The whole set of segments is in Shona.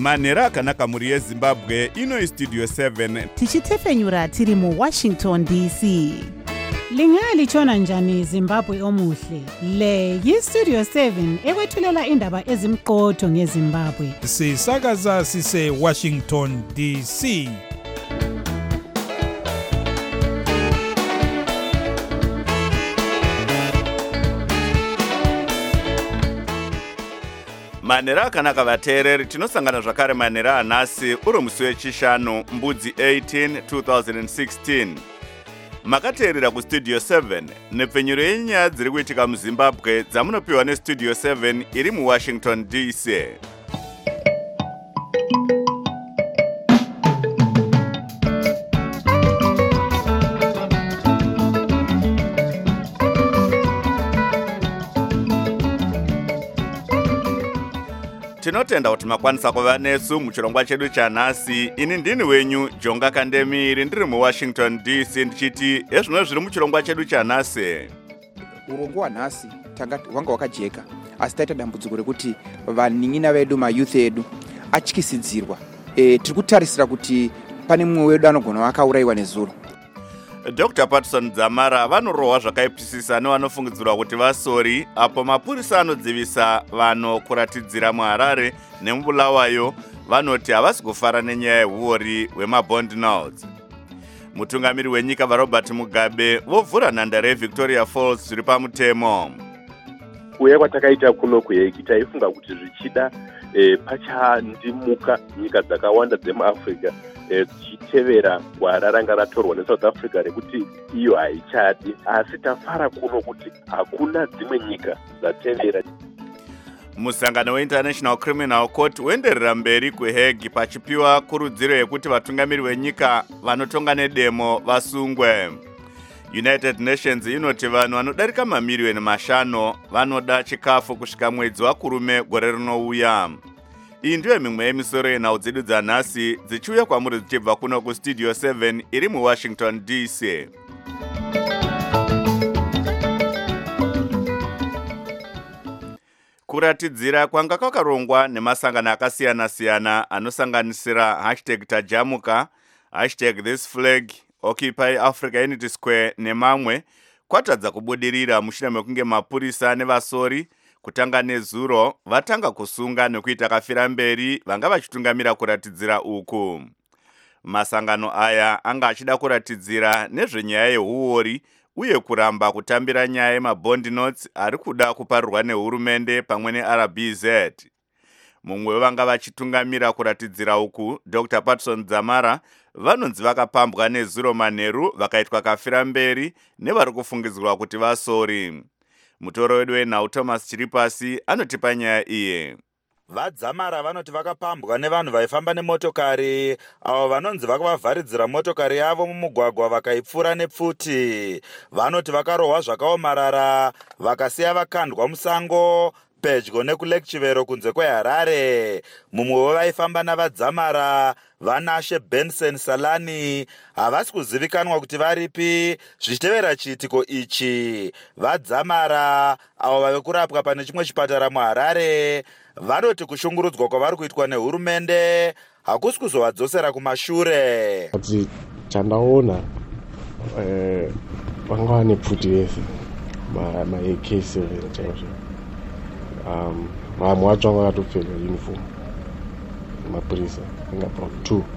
manhero akanaka muri yezimbabwe. Ino Studio 7 tichitefenyura tiri mu Washington DC. Lingalitshona njani Zimbabwe omuhle? Le yi-Studio 7 ekwethulela indaba ezimqotho ngeZimbabwe. Sisakaza sise Washington DC. manhero akanaka vateereri, tinosangana zvakare manhero anhasi uri musi wechishanu mbudzi 18 2016. Makateerera kustudio 7 nepfenyuro yenyaya dziri kuitika muZimbabwe dzamunopiwa nestudio 7 iri muWashington DC. Tinotenda kuti makwanisa kuva nesu muchirongwa chedu chanhasi. Ini ndini wenyu Jonga Kandemiri, ndiri muWashington DC ndichiti ezvino zviri muchirongwa chedu chanhasi. Urongwa wanhasi wanga wakajeka, asi taita dambudziko rekuti vanin'ina vedu mayouth edu atyisidzirwa. Tiri kutarisira kuti pane mumwe wedu anogona vakaurayiwa nezuro. Dr. Patson Dzamara vanorohwa zvakaipisisa nevanofungidzirwa kuti vasori apo mapurisa anodzivisa vanokuratidzira muHarare nemubulawayo vanoti havasi kufara nenyaya yehuori hwemabond notes. Mutungamiri wenyika vaRobert Mugabe vovhura nhandare yeVictoria Falls zviri pamutemo. Kuuya kwatakaita kuno kuHegi taifunga kuti zvichida pachandimuka nyika dzakawanda dzemuAfrica dzichitevera gwara ranga ratorwa neSouth Africa rekuti iyo haichadi, asi tafara kuno kuti hakuna dzimwe nyika dzatevera. Musangano weInternational Criminal Court wenderera mberi kuHegi pachipiwa kurudziro yekuti vatungamiri venyika vanotonga nedemo vasungwe. United Nations inoti vanhu vanodarika mamiliyoni 5 vanoda chikafu kusvika mwedzi waKurume gore rinouya. Iyi ndiyo mimwe yemisoro yenhau dzedu dzanhasi dzichiuya kwamuri dzichibva kuno kustudio 7 iri muWashington DC. Kuratidzira kwanga kwakarongwa nemasangano akasiyana-siyana anosanganisira #Tajamuka, #ThisFlag, Occupy Africa Unity Square nemamwe kwatadza kubudirira mushure mekunge mapurisa nevasori kutanga nezuro vatanga kusunga nekuita kafira mberi vanga vachitungamira kuratidzira uku. Masangano aya anga achida kuratidzira nezvenyaya yehuori uye kuramba kutambira nyaya yemabond notes ari kuda kuparirwa nehurumende pamwe neRBZ. Mumwe wevanga vachitungamira kuratidzira uku, Dr. Patson Dzamara, vanonzi vakapambwa nezuro manheru vakaitwa kafira mberi nevari kufungidzirwa kuti vasori. Mutoro wedu wenhau Thomas Chiripasi anotipa nyaya iye. VaDzamara vanoti vakapambwa nevanhu vaifamba nemotokari avo vanonzi vakavavharidzira motokari yavo mumugwagwa vakaipfuura nepfuti. Vanoti vakarohwa zvakaomarara vakasiya vakandwa musango pedyo nekulake Chivero kunze kweHarare. Mumwe wevaifamba navaDzamara Vanashe Benson Salani havasi kuzivikanwa kuti varipi zvichitevera chiitiko ichi. VaDzamara avo vave kurapwa pane chimwe chipatara muHarare vanoti kushungurudzwa kwavari kuitwa nehurumende hakusi kuzovadzosera kumashure. Kuti chandaona vanga vane pfuti yese ma-AK7 chaizvo. Mamwe wacho vanga vakatopfeka uniform mapurisa inga about 2.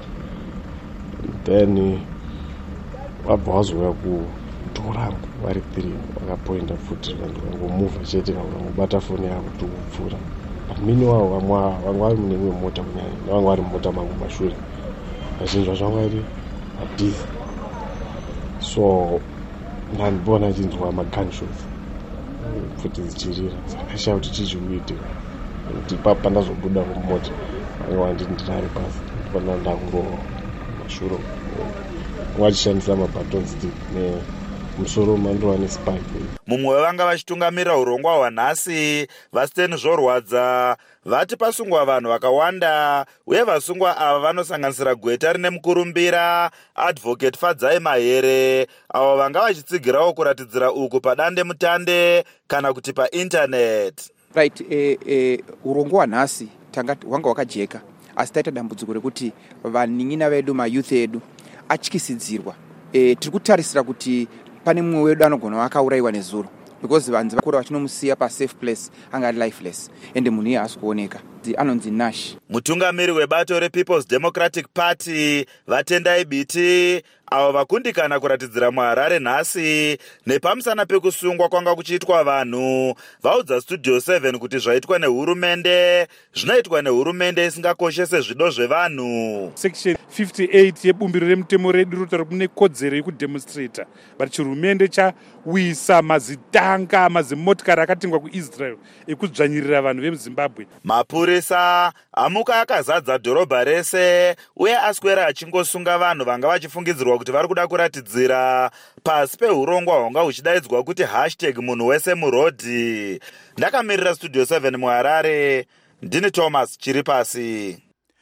Then vabva vazouya kutorangu vari 3 vakapointa futi vanhu vangomuvha chete vangobata foni yavo tokupfuura. Mini wavo vanga vari mune imwe mota kunyanya nevanga vari mumota mangu mashure. Vazhinji vacho vanga vari madhizi. So ndandibona chinzwa magunshots futi dzichirira. Ndakashaya kuti chii chiri kuitika. Kuti ipapo ndazobuda mumota vanga vanditi ndinari pasi ndipana ndakungowa mashure vachishandisa mabutton stick nemusoro mandova nespike. Mumwe wevanga vachitungamira urongwa hwanhasi vasiteni zvorwadza vati pasungwa vanhu vakawanda uye vasungwa ava vanosanganisira gweta rine mukurumbira Advocate Fadzai Mahere avo vanga vachitsigirawo kuratidzira uku padande mutande kana kuti painternet. Right, urongwa hwanhasi wanga wakajeka, asi taita dambudziko rekuti vanin'ina vedu mayouth edu atyisidzirwa. Tiri kutarisira kuti pane mumwe wedu anogona akaurayiwa nezuro because vanhu vakura vachinomusiya pasafe place anga ari lifeless ende munhu iye haasi kuoneka. Anonzi Nash, mutungamiri webato rePeople's Democratic Party vatendai biti avo vakundikana kuratidzira muHarare nhasi nepamusana pekusungwa kwanga kuchiitwa vanhu vaudza Studio 7 kuti zvaitwa nehurumende zvinoitwa nehurumende isingakoshese zvido zvevanhu. Section 58 yebumbiro remutemo redu rinotaura kuti mune kodzero yekudemonstrata but chihurumende chawisa mazitanga mazimotikari akatengwa kuIsrael ekudzvanyirira vanhu vemuZimbabwe. Mapurisa amuka akazadza dhorobha rese uye aswera achingosunga vanhu vanga vachifungidzirwa kuti vari kuda kuratidzira pasi peurongwa hwanga huchidaidzwa kuti #munhu wese murodhi. Ndakamirira Studio 7 muHarare, ndini Thomas Chiripasi.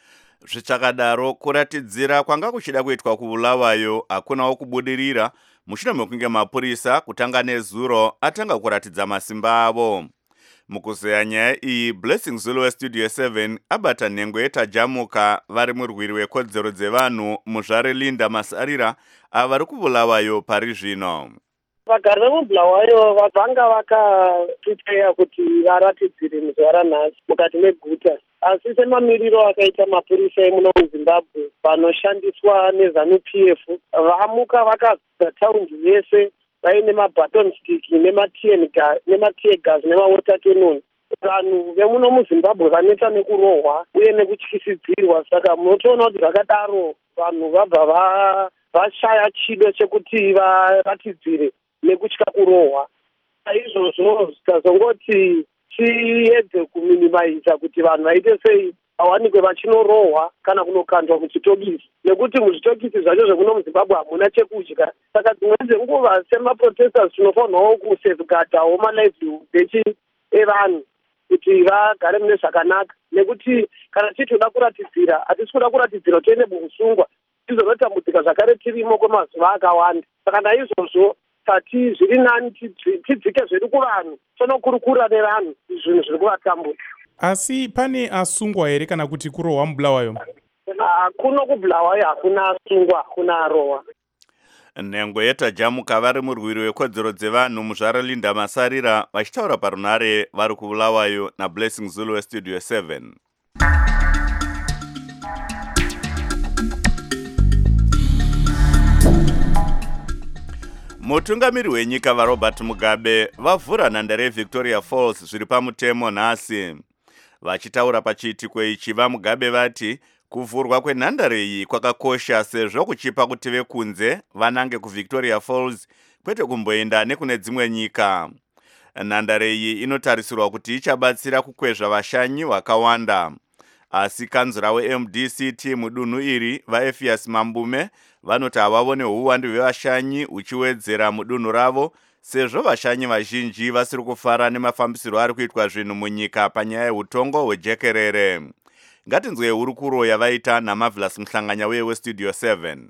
Zvichakadaro kuratidzira kwanga kuchida kuitwa kuBulawayo hakunawo kubudirira mushure mekunge mapurisa kutanga nezuro atanga kuratidza masimba avo. Mukuzeya nyaya iyi, Blessing Zulu weStudio 7 abata nhengo yetajamuka vari murwiri wekodzero dzevanhu muzvare Linda Masarira vari kuBulawayo pari zvino. Vagari vemuBulawayo vanga vakaprepare kuti varatidzire muzuva ranhasi mukati meguta, asi semamiriro akaita mapurisa emuno muZimbabwe vanoshandiswa neZANU-PF vamuka vakadza taundi yese vaine mabaton stick nematear gas nemawater cannon. Vanhu vemuno muZimbabwe vaneta nekurohwa uye nekutyisidzirwa, saka munotoona kuti zvakadaro vanhu vabva vashaya chido chekuti varatidzire nekutya kurohwa. Izvozvo zvikazongoti tiedze kuminimiza kuti vanhu vaite sei vawanikwe vachinorohwa kana kunokandwa muchitokisi, nekuti muzvitokisi zvacho zvekuno muZimbabwe hamuna chekudya. Saka dzimweni dzenguva semaprotesters tinofanirawo kusafeguardawo malivelihood evanhu kuti vagare mune zvakanaka, nekuti kana tichitoda kuratidzira hatisi kuda kuratidzira toende mukusungwa tizonotambudzika zvakare tirimo kwemazuva akawanda. Saka naizvozvo tati zviri nani tidzike zvedu kuvanhu, tonokurukura nevanhu zvinhu zviri kuvatambudza. Asi pane asungwa here kana kuti kurohwa muBulawayo? Kuno kuBulawayo hakuna asungwa, hakuna arohwa. Nhengo yetajamuka vari murwiri wekodzero dzevanhu muzvare Linda Masarira vachitaura parunhare vari kuBulawayo naBlessing Zulu weStudio 7. Mutungamiri wenyika vaRobert Mugabe vavhura nhandare yeVictoria Falls zviri pamutemo nhasi. Vachitaura pachiitiko ichi, vaMugabe vati kuvhurwa kwenhandare iyi kwakakosha sezvo kuchipa kuti vekunze vanange kuVictoria Falls kwete kumboenda nekune dzimwe nyika. Nhandare iyi inotarisirwa kuti ichabatsira kukwezva vashanyi vakawanda. Asi kanzura weMDCT mudunhu iri vaEphias Mambume vanoti havavone uwandu hwevashanyi huchiwedzera mudunhu ravo sezvo vashanyi vazhinji vasiri kufara nemafambisiro ari kuitwa zvinhu munyika panyaya yehutongo hwejekerere. Ngatinzwe hurukuro yavaita naMarvelous Mhlanganya weStudio 7.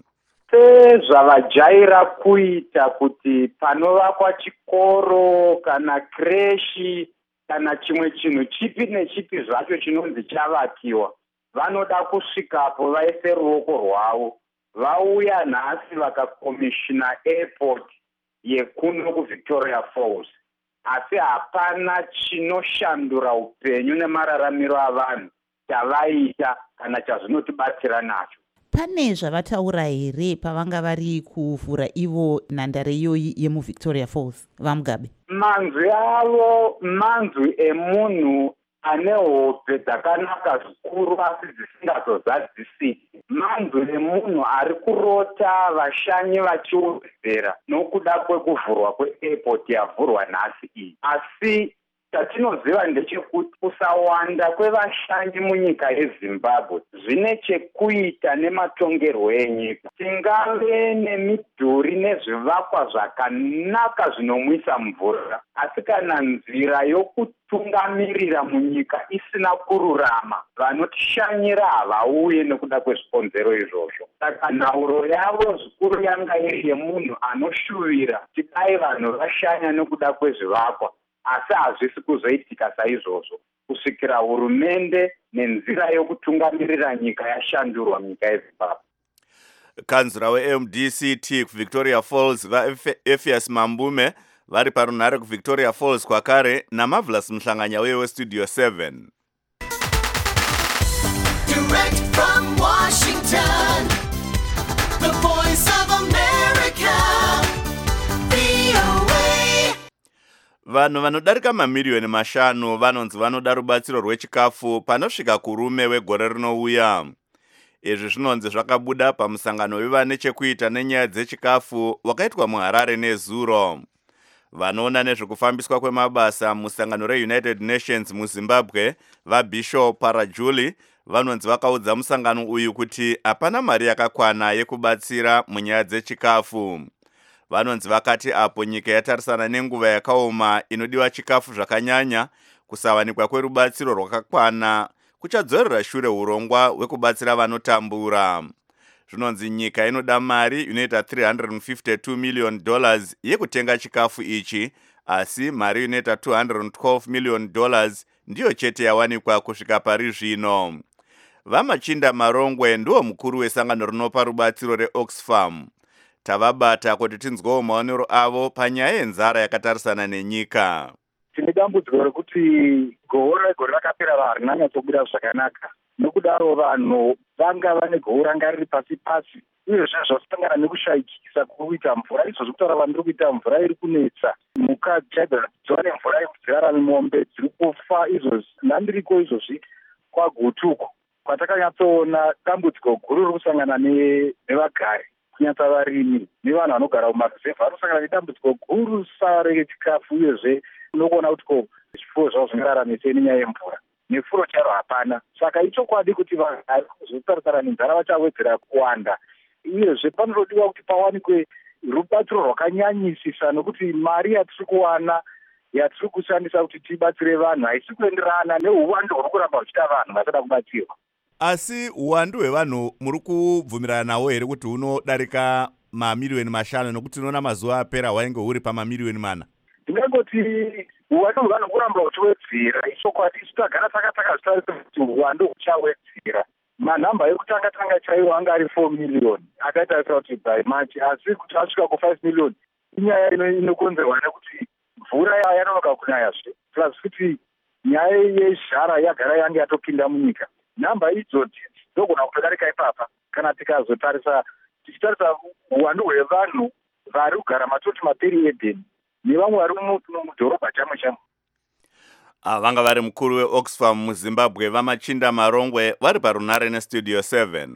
Sezvavajaira kuita kuti panovakwa chikoro kana kreshi kana chimwe chinhu chipi nechipi zvacho chinonzi chavakiwa, vanoda kusvikapo vaise ruoko rwavo. Vauya nhasi vakakomishina airport yekuno kuVictoria Falls, asi hapana chinoshandura upenyu nemararamiro avanhu chavaita kana chazvinotibatsira nacho. Pane zvavataura here pavanga vari kuvhura ivo nhandare iyoyi yemuVictoria Falls, vaMugabe? Manzwi avo manzwi emunhu ane hope dzakanaka zvikuru asi dzisingazozadzisiki. Manzwi emunhu ari kurota vashanyi vachiwedzera nokuda kwekuvhurwa kweairport yavhurwa nhasi iyi. Asi chatinoziva ndechekuti kusawanda kwevashanyi munyika yeZimbabwe zvine chekuita nematongerwo enyika. Tingave nemidhuri nezvivakwa zvakanaka zvinomwisa mvura, asi kana nzira yokutungamirira munyika isina kururama, vanotishanyira havauye nekuda kwezvikonzero izvozvo. Saka nhauro yavo zvikuru yanga iri yemunhu anoshuvira tidai vanhu vashanya nekuda kwezvivakwa, asi hazvisi kuzoitika saizvozvo. kusvikira hurumende nenzira yokutungamirira nyika yashandurwa munyika yezimbabwe. Kanzura weMDCT kuVictoria Falls vaEphias Mambume vari parunhare kuVictoria Falls kwakare naMarvelous Mhlanganya weStudio 7. Direct from Washington, the voice of America, VOA. Vanhu vanodarika mamiliyoni 5 vanonzi vanoda rubatsiro rwechikafu panosvika kurume wegore rinouya. Izvi zvinonzi zvakabuda pamusangano wevane chekuita nenyaya dzechikafu wakaitwa muHarare nezuro. Vanoona nezvekufambiswa kwemabasa musangano reUnited Nations muZimbabwe vaBishop Parajuli vanonzi vakaudza musangano uyu kuti hapana mari yakakwana yekubatsira munyaya dzechikafu. Vanonzi vakati apo nyika yatarisana nenguva yakaoma inodiwa chikafu zvakanyanya, kusawanikwa kwerubatsiro rwakakwana kuchadzorera shure urongwa hwekubatsira vanotambura. Zvinonzi nyika inoda mari inoita $352 million yekutenga chikafu ichi, asi mari inoita $212 million ndiyo chete yawanikwa kusvika pari zvino. Vamachinda Marongwe ndiwo mukuru wesangano rinopa rubatsiro reOxfam. Tavabata kuti tinzwewo maonero avo panyaya yenzara yakatarisana nenyika. Tine dambudziko rekuti gore rakapera vanhu harina nyatsobuda zvakanaka. Nokudaro vanhu vanga vane gohwo ranga riri pasi pasi, uyezve zvasangana nekushayikisa kuita mvura. Izvozvi kutaura vandiri kuita mvura iri kunetsa, mhuka dzaiva nemvura yekudzirara nemombe dziri kufa. Izvozvi ndandiriko izvozvi kwagutuko kwatakanyatsoona dambudziko guru riri kusangana nevagari, kunyatsa varimi nevanhu vanogara mumaruzevha vanosangana nedambudziko guru sarechikafu, uyezve unokuona kuti zvipfuwo zvavo zvingararamisei nenyaya yemvura. Nefuro charo hapana. Saka ichokwadi kuti vanhu vari kuzotarisana nenzara vachawedzera kuwanda, uyezve panotodiwa kuti pawanikwe rubatsiro rwakanyanyisisa, nokuti mari yatiri kuwana yatiri kushandisa kuti tibatsire vanhu haisi kuenderana neuwandu huri kuramba huchiita vanhu vasada kubatsirwa. Asi uwandu hwevanhu muri kubvumirana nawo here kuti hunodarika mamiliyoni 5, nokuti unoona mazuva apera hwainge huri pamamiliyoni 4? Ndingangoti uwandu hwevanhu kuramba huchiwedzera. Ichokwadi isu tagara takazvitarisa kuti uwandu huchawedzera. Manhamba ekutanga chaiwo anga ari 4 million, akatarisa kuti by March, asi kuti asvika ku5 million inyaya inokonzerwa nekuti mvura yanonoka kunayazve, plus kuti nyaya yezhara yagara yange yatopinda munyika. Nhamba idzodzi dzogona kutodarika ipapa kana tikazotarisa tichitarisa uwandu hwevanhu vari kugara matoti maperi Eden nevamwe vari mudhorobha chamwe. Vanga vari mukuru weOxfam muZimbabwe vamachinda Marongwe vari parunhare neStudio 7.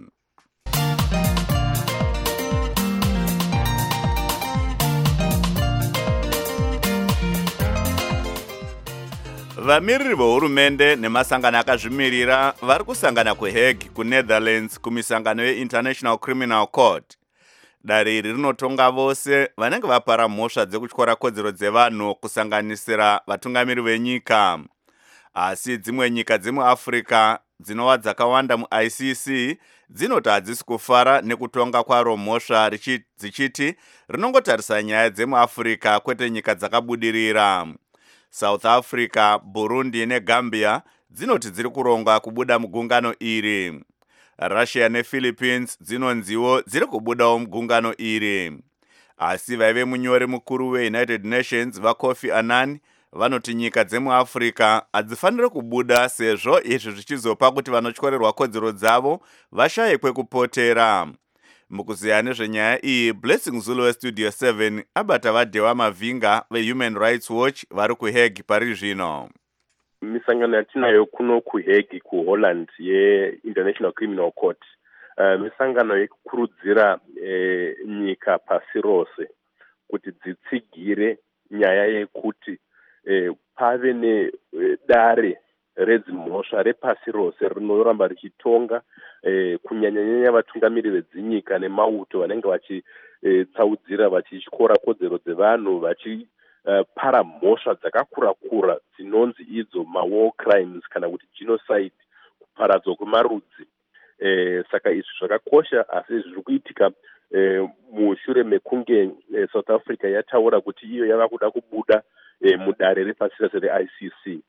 Vamiriri vehurumende nemasangano akazvimirira vari kusangana kuHague kuNetherlands kumisangano yeInternational Criminal Court. Dare iri rinotonga vose vanenge vapara mhosva dzekutyora kodzero dzevanhu kusanganisira vatungamiri venyika. Asi dzimwe nyika dzemuAfrica dzinova dzakawanda muICC dzinoti hadzisi kufara nekutonga kwaro mhosva dzichiti rinongotarisa nyaya dzemuAfrica kwete nyika dzakabudirira. South Africa, Burundi neGambia dzinoti dziri kuronga kubuda mugungano iri. Russia nePhilippines dzinonziwo dziri kubudawo mugungano iri. Asi vaive munyori mukuru weUnited Nations vaKofi Annan vanoti nyika dzemuAfrica hadzifaniri kubuda sezvo izvi zvichizopa kuti vanotyorerwa kodzero dzavo vashaye kwekupotera. Mukuziya nezvenyaya iyi, Blessing Zulu weStudio 7 abata vaDhewa Mavhinga veHuman Rights Watch vari kuHague pari zvino. Misangano yatinayo kuno kuHague kuHolland yeInternational Criminal Court, misangano yekukurudzira nyika pasi rose kuti dzitsigire nyaya yekuti pave nedare redzimhosva repasi rose rinoramba richitonga kunyanyanyanya vatungamiri vedzinyika nemauto vanenge vachitsaudzira vachityora kodzero dzevanhu vachipara mhosva dzakakura-kura dzinonzi idzo mawar crimes kana kuti genocide, kuparadzwa kwemarudzi. Saka izvi zvakakosha, asi zviri kuitika mushure mekunge South Africa yataura kuti iyo yava kuda kubuda mudare repasi rese reICC.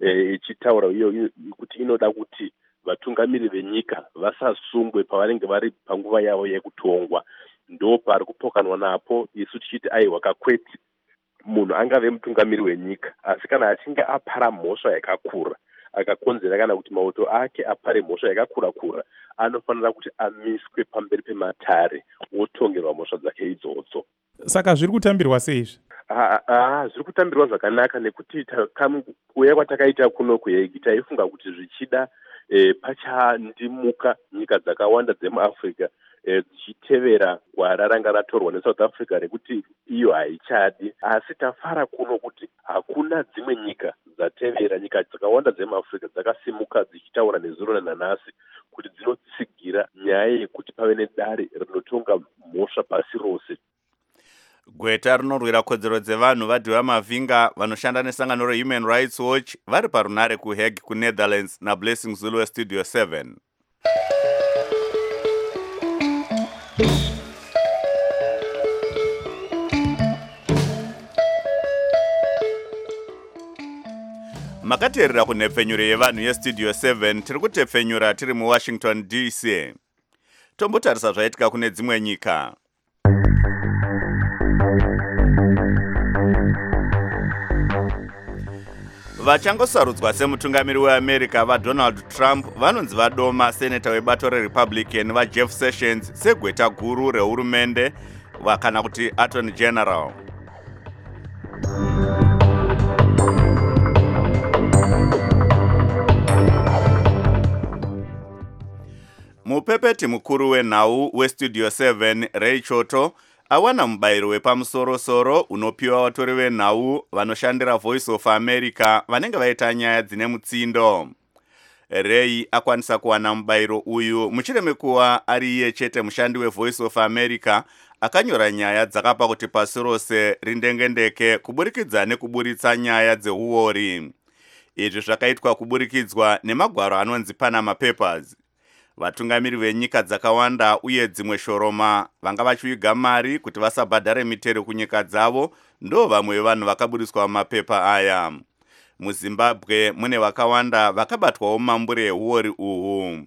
ichitaura iyo kuti inoda kuti vatungamiri venyika vasasungwe pavanenge vari panguva yavo yekutongwa. Ndo pari kupokanwa napo isu tichiti aiwa kakweti munhu angave mutungamiri wenyika, asi kana achinge apara mhosva yakakura akakonzera kana kuti mauto ake apare mhosva yakakura anofanira kuti amiswe pamberi pematare otongerwa mhosva dzake idzodzo. Saka zviri kutambirwa seizvi? Zviri kutambirwa zvakanaka nekuti kuuya kwatakaita kuno kuhegi taifunga kuti zvichida pachandimuka nyika dzakawanda dzemuAfrica dzichitevera gwara ranga ratorwa neSouth Africa rekuti iyo haichadi, asi tafara kuno kuti hakuna dzimwe nyika dzatevera. Nyika dzakawanda dzemuAfrica dzakasimuka dzichitaura nezuro nanhasi kuti dzinotsigira nyaya yekuti pave nedare rinotonga mhosva pasi rose. Gweta rinorwira kodzero dzevanhu vadhiwa mavhinga vanoshanda nesangano reHuman Rights Watch vari parunare kuHague kuNetherlands naBlessing Zulu weStudio 7. Makateerera kunhepfenyuro yevanhu yeStudio 7 tiri kutepfenyura tiri muWashington DC. Tombotarisa zvaitika kune dzimwe nyika. Vachangosarudzwa semutungamiri weAmerica vaDonald Trump vanonzi vadoma seneta webato reRepublican vaJeff Sessions segweta guru rehurumende kana kuti Attorney General. Mupepeti mukuru wenhau weStudio 7 Ray Choto awana mubayiro wepamusoro-soro unopiwa vatori venhau vanoshandira Voice of America vanenge vaita nyaya dzine mutsindo. Ray akwanisa kuwana mubayiro uyu mushure mekuva ari iye chete mushandi weVoice of America akanyora nyaya dzakapa kuti pasi rose rindengendeke kuburikidza nekuburitsa nyaya dzeuori. Izvi zvakaitwa kuburikidzwa nemagwaro anonzi Panama Papers. Vatungamiri venyika dzakawanda uye dzimwe shoroma vanga vachiviga mari kuti vasabhadhare mitero kunyika dzavo ndo vamwe vanhu vakaburiswa mapepa aya. MuZimbabwe mune vakawanda vakabatwawo mambure euori uhu.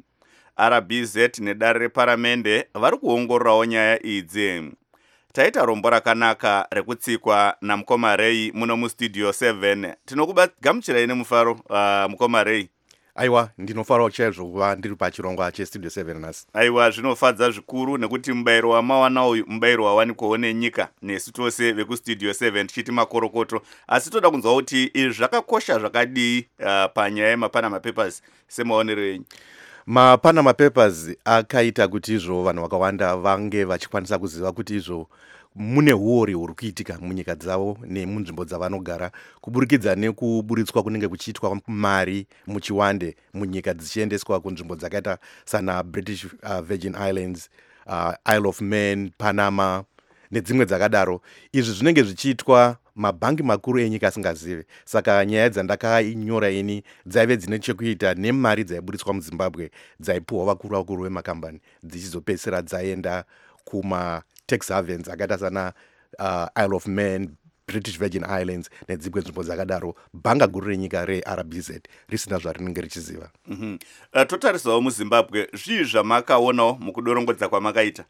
RBZ nedare reparamende vari kuongororawo nyaya idzi. Taita rombo rakanaka rekutsikwa namukoma Ray muno muStudio 7. Tinokugamuchirai nemufaro mukoma Ray. Aiwa, ndinofarawo chaizvo kuva ndiri pachirongwa cheStudio 7 nhasi. Aiwa, zvinofadza zvikuru nekuti mubayiro wamawana uyu mubayiro wawanikwawo nenyika nesu tose vekuStudio 7 tichiti makorokoto, asi toda kunzwa kuti izvi zvakakosha zvakadii panyaya yemaPanama Papers semaonero enyu. MaPanama Papers akaita kuti izvo vanhu vakawanda vange vachikwanisa kuziva kuti izvo mune huori huri kuitika munyika dzavo nemunzvimbo dzavanogara kuburikidza nekuburitswa kunenge kuchiitwa mari muchiwande munyika dzichiendeswa kunzvimbo dzakaita sana British Virgin Islands, Isle of Man, Panama nedzimwe dzakadaro. Izvi zvinenge zvichiitwa mabhangi makuru enyika asingazive. Saka nyaya dzandakanyora ini dzaive dzine chekuita nemari dzaiburitswa muZimbabwe dzaipuhwa vakuru vemakambani dzichizopedzisira dzaenda kuma tax havens akaita sana Isle of Man, British Virgin Islands nedzimwe nzvimbo dzakadaro. Bhanga guru renyika reRBZ risina zvarinenge richiziva. Totarisawo muZimbabwe, zvii zvamakaonawo mukudorongodza kwamakaita?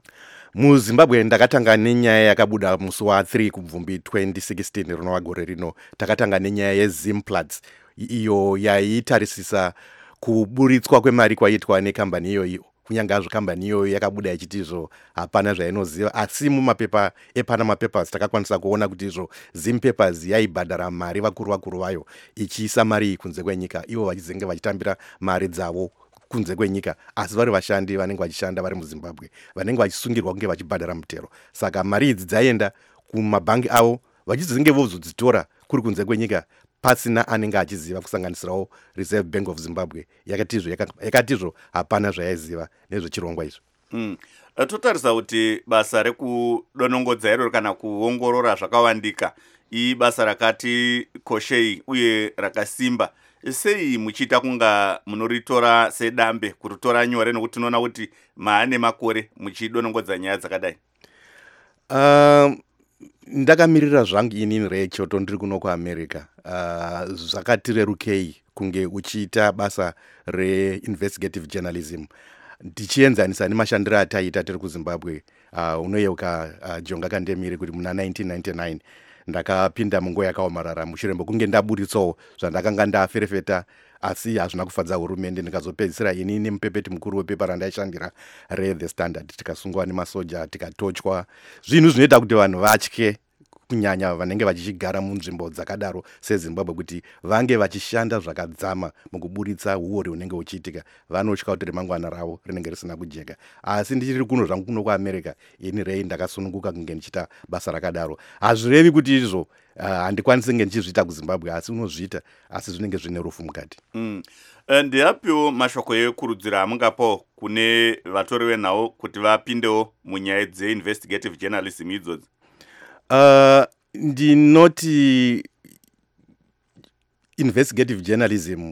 MuZimbabwe ndakatanga nenyaya yakabuda musi wa3 kubvumbi 2016 rinova gore rino. Takatanga nenyaya yeZimplats iyo yaitarisisa kuburitswa kwemari kwaiitwa nekambani iyoyo. Kunyange hazvo kambani iyoyo yakabuda ichiti izvo hapana zvainoziva, asi mumapepa ePanama Papers takakwanisa kuona kuti izvo Zimpapers yaibhadhara mari vakuru vayo ichiisa mari iyi kunze kwenyika, ivo vachizenge vachitambira mari dzavo kunze kwenyika, asi vari vashandi vanenge vachishanda vari muZimbabwe vanenge vachisungirwa kunge vachibhadhara mutero. Saka mari idzi dzaenda kumabhangi avo vachizenge vozodzitora kuri kunze kwenyika pasina anenge achiziva, kusanganisirawo Reserve Bank of Zimbabwe yakatizvo hapana zvayaiziva nezvechirongwa izvo. Totarisa kuti basa rekudonongodza iro kana kuongorora zvakawandika ibasa rakati koshei uye rakasimba. Sei muchiita kunga munoritora sedambe kuritora nyore nekuti tinoona kuti maane makore muchidonongodza nyaya dzakadai? ndakamirira zvangu inini rechoto ndiri kuno kuamerica. Zvakati rerukei kunge uchiita basa reinvestigative journalism ndichienzanisa nemashandiro ataita tiri kuzimbabwe. Unoyeuka jonga kandemiri kuti muna 1999 ndakapinda munguva yakaomarara mushure mekunge ndaburitsawo zvandakanga ndaferefeta, asi hazvina kufadza hurumende. Ndikazopedzisira ini nemupepeti mukuru wepepa randaishandira reThe Standard tikasungwa nemasoja tikatochwa, zvinhu zvinoita kuti vanhu vatye, kunyanya vanenge vachigara munzvimbo dzakadaro sezimbabwe, kuti vange vachishanda zvakadzama mukuburitsa uori unenge uchiitika. Vanotya kuti remangwana ravo rinenge risina kujeka. Asi ndichiri kuno zvangu kuno kuamerica, ini rei ndakasununguka kunge ndichita basa rakadaro. Hazvirevi kuti izvo handikwanisi kunge ndichizviita kuzimbabwe, asi unozviita, asi zvinenge zvine rufu mukati. Ndiapiwo mashoko ekurudzira amungapo kune vatori venhau kuti vapindewo munyaya dzeinvestigative journalism idzodzi? Ndinoti investigative journalism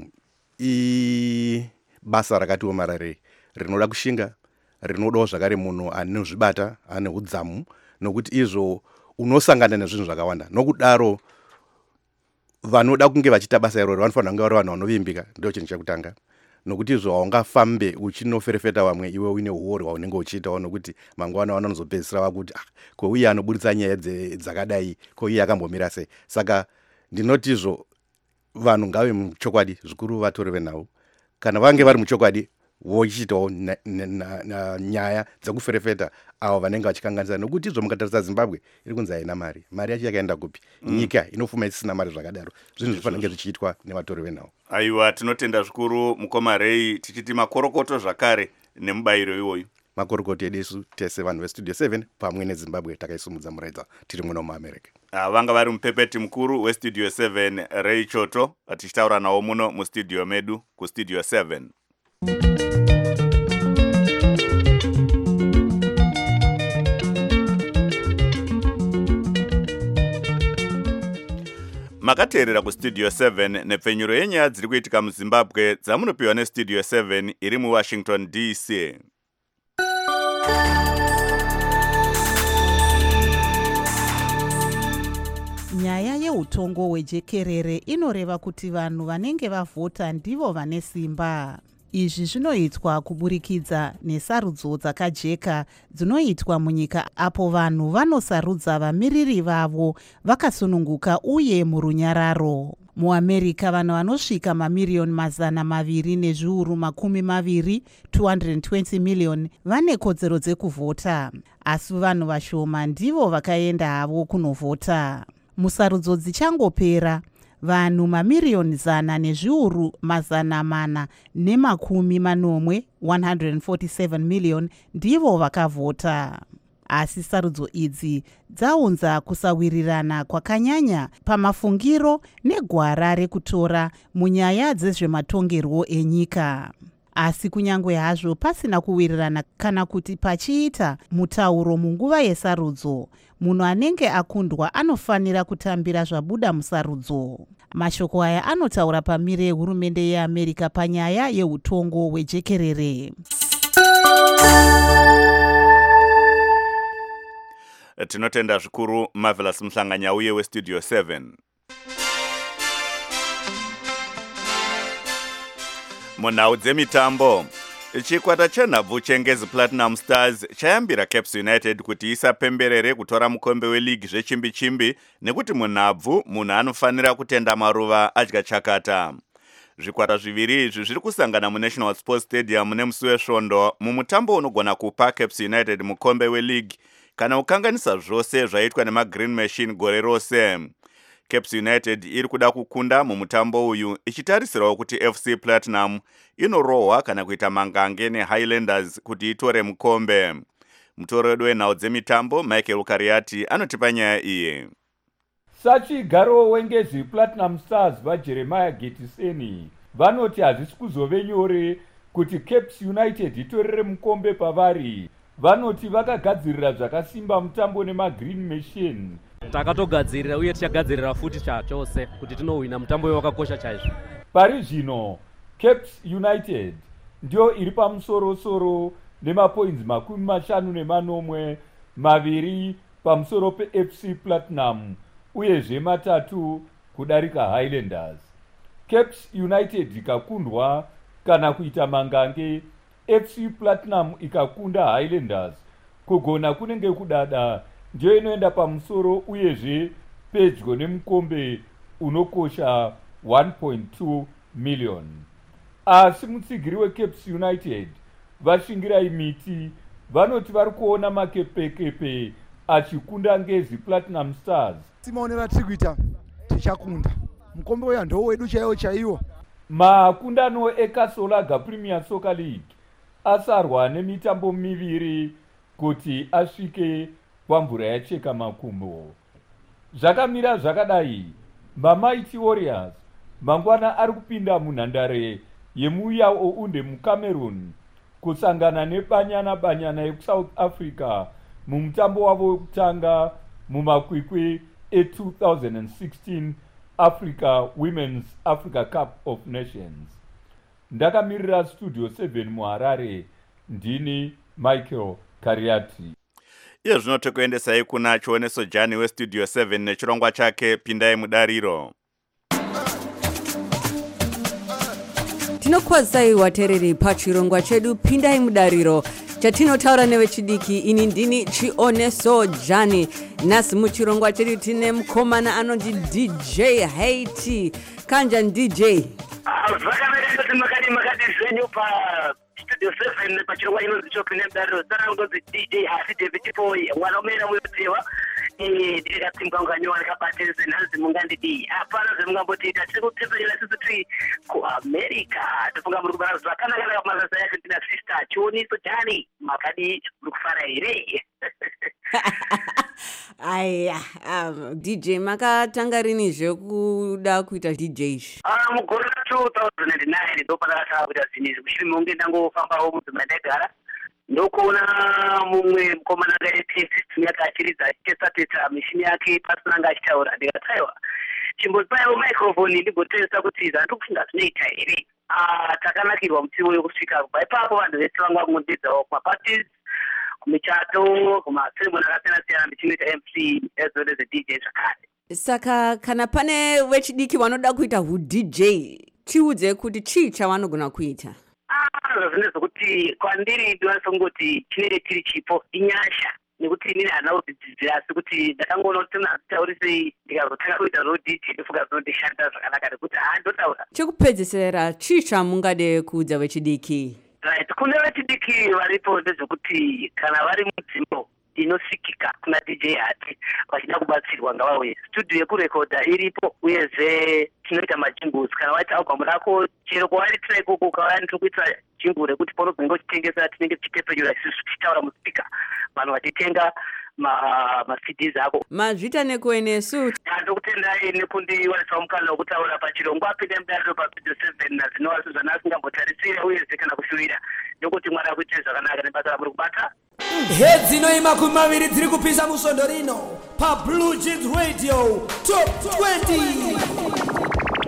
ibasa rakati omararei, rinoda kushinga, rinodawo zvakare munhu anozvibata, ane udzamu, nokuti izvo unosangana nezvinhu zvakawanda. Nokudaro vanoda kunge vachiita basa iroro vanofanira kunge vari vanhu vanovimbika, ndio chinhu chekutanga. Nokuti izvo haungafambe uchinoferefeta vamwe iwe uine uori hwaunenge uchiitawo, nokuti mangwana vanozopedzisira vakuti ko uye anoburitsa nyaya dzakadai, ko iye akambomira sei. Saka ndinoti izvo vanhu ngave muchokwadi, zvikuru vatori venhau. Kana vange vari muchokwadi vochiitawo nyaya dzekuferefeta avo vanenge vachikanganisa, nokuti izvo mukatarisa Zimbabwe iri kunzi haina mari. Mari yacho yakaenda kupi? Nyika inofuma isina mari zvakadaro. Zvinhu zvifanira zvichiitwa nevatori venhau. Aiwa, tinotenda zvikuru mukoma Rei, tichiti makorokoto zvakare nemubayiro iwoyu. Makorokoto edu tese vanhu vestudio 7 pamwe neZimbabwe takaisumudza muraidza tiri muno muAmerica. Vanga vari mupepeti mukuru westudio 7 Rei Choto, tichitaura nawo muno mustudio medu kustudio 7. Makateerera kustudio 7 nepfenyuro yenyaya dziri kuitika muZimbabwe dzamunopiwa nestudio 7 iri muWashington DC. Nyaya yeutongo hwejekerere inoreva kuti vanhu vanenge vavhota ndivo vane simba. Izvi zvinoitwa kuburikidza nesarudzo dzakajeka dzinoitwa munyika apo vanhu vanosarudza vamiriri vavo vakasununguka uye murunyararo. MuAmerica vanhu vanosvika mamiriyoni 220 220 miliyoni vane kodzero dzekuvhota, asi vanhu vashoma ndivo vakaenda havo kunovhota. Musarudzo dzichangopera, vanhu mamiriyoni 147 miliyoni ndivo vakavhota. Asi sarudzo idzi dzaunza kusawirirana kwakanyanya pamafungiro negwara rekutora munyaya dzezvematongerwo enyika. Asi kunyangwe hazvo pasina kuwirirana kana kuti pachiita mutauro munguva yesarudzo, munhu anenge akundwa anofanira kutambira zvabuda musarudzo. Mashoko aya anotaura pamire yehurumende yeAmerica panyaya yeutongo hwejekerere. Tinotenda zvikuru Marvelous Mhlanganya uye westudio 7. Munhau dzemitambo, chikwata chenhabvu chengezi Platinum Stars chayambira Caps United kuti isapemberere kutora mukombe weLeague zvechimbi-chimbi, nekuti munhabvu munhu anofanira kutenda maruva adya chakata. Zvikwata zviviri izvi zviri kusangana muNational Sports Stadium nemusi wesvondo mumutambo unogona kupa Caps United mukombe weLeague kana ukanganisa zvose zvaitwa nemaGreen Machine gore rose. Caps United iri kuda kukunda mumutambo uyu ichitarisirawo kuti FC Platinum inorohwa kana kuita mangange neHighlanders kuti itore mukombe. Mutoredo wenhau dzemitambo Michael Kariati anotipa nyaya iye. Sachigaro wengezi Platinum Stars vaJeremiah Getiseni vanoti hazvisi kuzove nyore kuti Caps United itorere mukombe pavari. Vanoti vakagadzirira zvakasimba mutambo nemaGreen Machine. Takatogadzirira uye tichagadzirira futi chose kuti tinohwina mutambo wakakosha chaizvo. Pari zvino Caps United ndio iri pamusoro-soro nemapoints 50 2 pamusoro pefc platinum uyezve matatu kudarika highlanders. Caps United ikakundwa kana kuita mangange, FC Platinum ikakunda Highlanders, kugona kunenge kudada ndio inoenda pamusoro uyezve pedyo nemukombe unokosha 1.2 million. Asi mutsigiri weCaps United vashingirai miti vanoti vari kuona makepekepe achikunda ngezi Platinum Stars. Timaonera tiri kuita tichakunda mukombe uya ndo wedu chaiwo. Makundano eKasolaga Premier Soccer League asarwa nemitambo miviri kuti asvike pamvura yacheka makumbo. Zvakamira zvakadai, maMighty Warriors mangwana ari kupinda munhandare yemuya ounde muCameroon kusangana nebanyana yekuSouth Africa mumutambo wavo wekutanga mumakwikwi e2016 Africa Women's Africa Cup of Nations. Ndakamirira Studio 7 muHarare, ndini Michael Kariati. Iyo zvinotokuendesai kuna chioneso Jani weStudio 7 nechirongwa chake Pindai Mudariro. Tinokwazai watereri pachirongwa chedu Pindai Mudariro chatinotaura nevechidiki. Ini ndini Chioneso Jani. Nhasi muchirongwa chedu tine mukomana anonzi DJ Haiti. Kanjani DJ? Zvakanaka kuti makati zvenyu paStudio 7 pachirongwa inonzi Pindai Mudariro. Sara unonzi DJ Haiti David Boy mwana umera muyotewa. Ndikatsimba unganyowa ndikabatirisa nhanzi mungandidii hapana zvemungambotiita tiri kutepera sisi tiri kuAmerica tofunga muri kubara zvakanaka mazasa yacho ndina sister Chioneso Jani makadi muri kufara here. Aya, DJ makatanga rinizve kuda kuita DJ? Mugore ra2009 ndo pandakatanga kuita zvinhu izvi kushiri munge ndangofambawo mudzimai ndaigara ndokuona mumwe mukomana akaita system yake achiridza achitesa mishini yake pasina anga achitaura ndikataiwa chimbotaiwo microphone ndigotesa kuti zvandiri kufunga zvinoita here. Takanakirwa mutsivo wekusvika kubva ipapo vanhu vese vanga vakungondidzawo kumaparties kumichato kumaseremoni akasiyana-siyana ndichinoita MC ezone zedJ zvakare. Saka kana pane vechidiki vanoda kuita huDJ tiudze kuti chii chavanogona kuita. Zvine zvokuti kwandiri ndinasongoti chinenge chiri chipo inyasha nekuti inini hana kudzidzira asi kuti ndakangoona kuti ndinazitaurisei ndikazotanga kuita zvoDJ ndofunga zvinondishanda zvakanaka nekuti ndotaura. Chekupedzisira chii chamungade kuudza vechidiki? Right, kune vechidiki varipo ndezvokuti kana vari mudzimbo inosvikika kuna DJ Hati vachida kubatsirwa ngavauye. Studio yekurekodha iripo uyezve tinoita majingles kana waita album rako chero kwavari tira ikoko ukauya ndiri kuita jingle rekuti paunobva uchitengesa tinenge tichitepeyura isusu tichitaura muspeaker vanhu vachitenga maCDs ako. Mazvita nekuenesu ndokutendai nekundiwanisa mukana wokutaura pachirongwa Pindai Mudariro paStudio 7 nazvinova zvanasingambotarisire uyezve kana kushuwira ndokuti mwari akuitire zvakanaka nebasa rako rikubata. Hedzi inoima 20 dziri kupisa musondo rino paBlue Jeans Radio Top 20.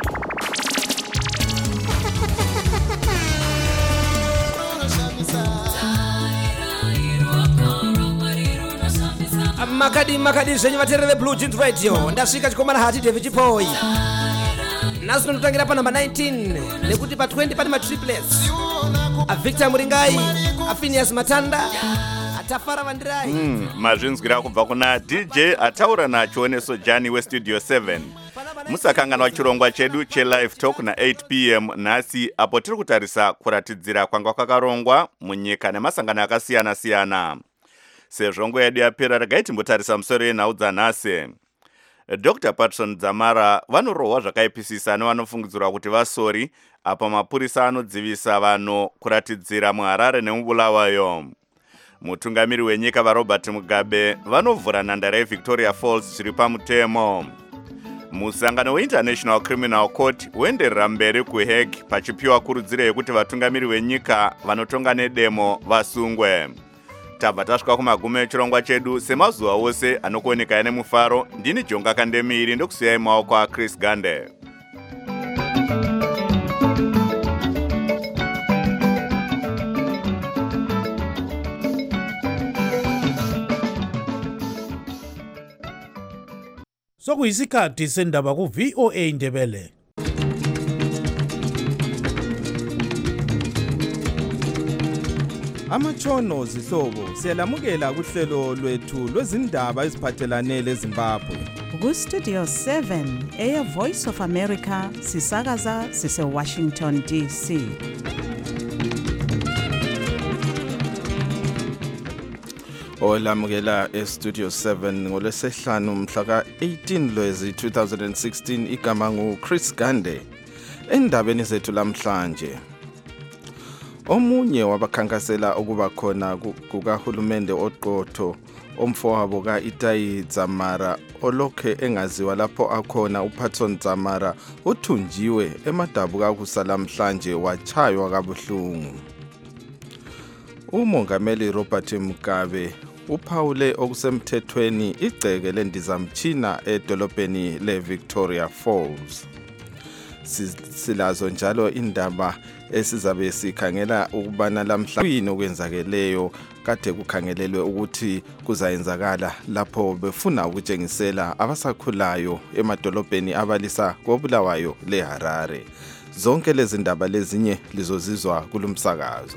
Makadi zvenyu vateereri veBlue Jeans Radio, ndasvika chikomana Hati David Boy. Nhasi tinotangira panamba 19 nekuti pa20 pane matriplets aVictor Muringai, aPhineas Matanda, atafara Vandirai. Mazvinzwira kubva kuna DJ ataura naChioneso Jani weStudio 7. Musakanganwa chirongwa chedu chelive talk na8 p.m. nhasi apo tiri kutarisa kuratidzira kwanga kwakarongwa munyika nemasangano akasiyana-siyana. Sezvo nguva yedu yapera regai timbotarisa musoro yenhau dzanhasi. Dr. Patson Dzamara vanorohwa zvakaipisisa nevanofungidzirwa kuti vasori apa mapurisa anodzivisa vanhu kuratidzira muHarare nemubulawayo. Mutungamiri wenyika vaRobert Mugabe vanovhura nhandare yeVictoria Falls zviri pamutemo. Musangano weInternational Criminal Court uenderera mberi kuHague pachipiwa kurudziro yekuti vatungamiri wenyika vanotonga nedemo vasungwe. Tabva tasvika kumagumo echirongwa chedu semazuva ose anokuoneka nemufaro. Ndini Jonga Kandemiri ndokusiyai maoko aChris Gande. sokuyisikhathi sendaba ku-VOA Indebele. Amatshono zihlobo siyalamukela kuhlelo lwethu lwezindaba eziphathelane leZimbabwe. Ku-Studio 7 Voice of America sisakaza sise-Washington DC. Olamukela eStudio 7 ngolwesihlanu mhla ka-18 Lwezi 2016 igama nguChris Gande. Endabeni zethu lamhlanje, omunye wabakhankasela ukuba khona kukahulumende oqotho omfowabo ka-Itayi Dzamara olokhe engaziwa lapho akhona uPatson Dzamara uthunjiwe emadabuka kusalamhlanje wachaywa kabuhlungu. Umongameli Robert Mugabe uphawule okusemthethweni igceke lendizamtshina edolobheni leVictoria Falls. Silazo njalo indaba esizabe sikhangela ukubana lamhlanje okwenzakeleyo kade kukhangelelwe ukuthi kuzayenzakala lapho befuna ukutshengisela abasakhulayo emadolobheni abalisa koBulawayo leHarare. Zonke lezi ndaba lezinye lizozizwa kulumsakazo.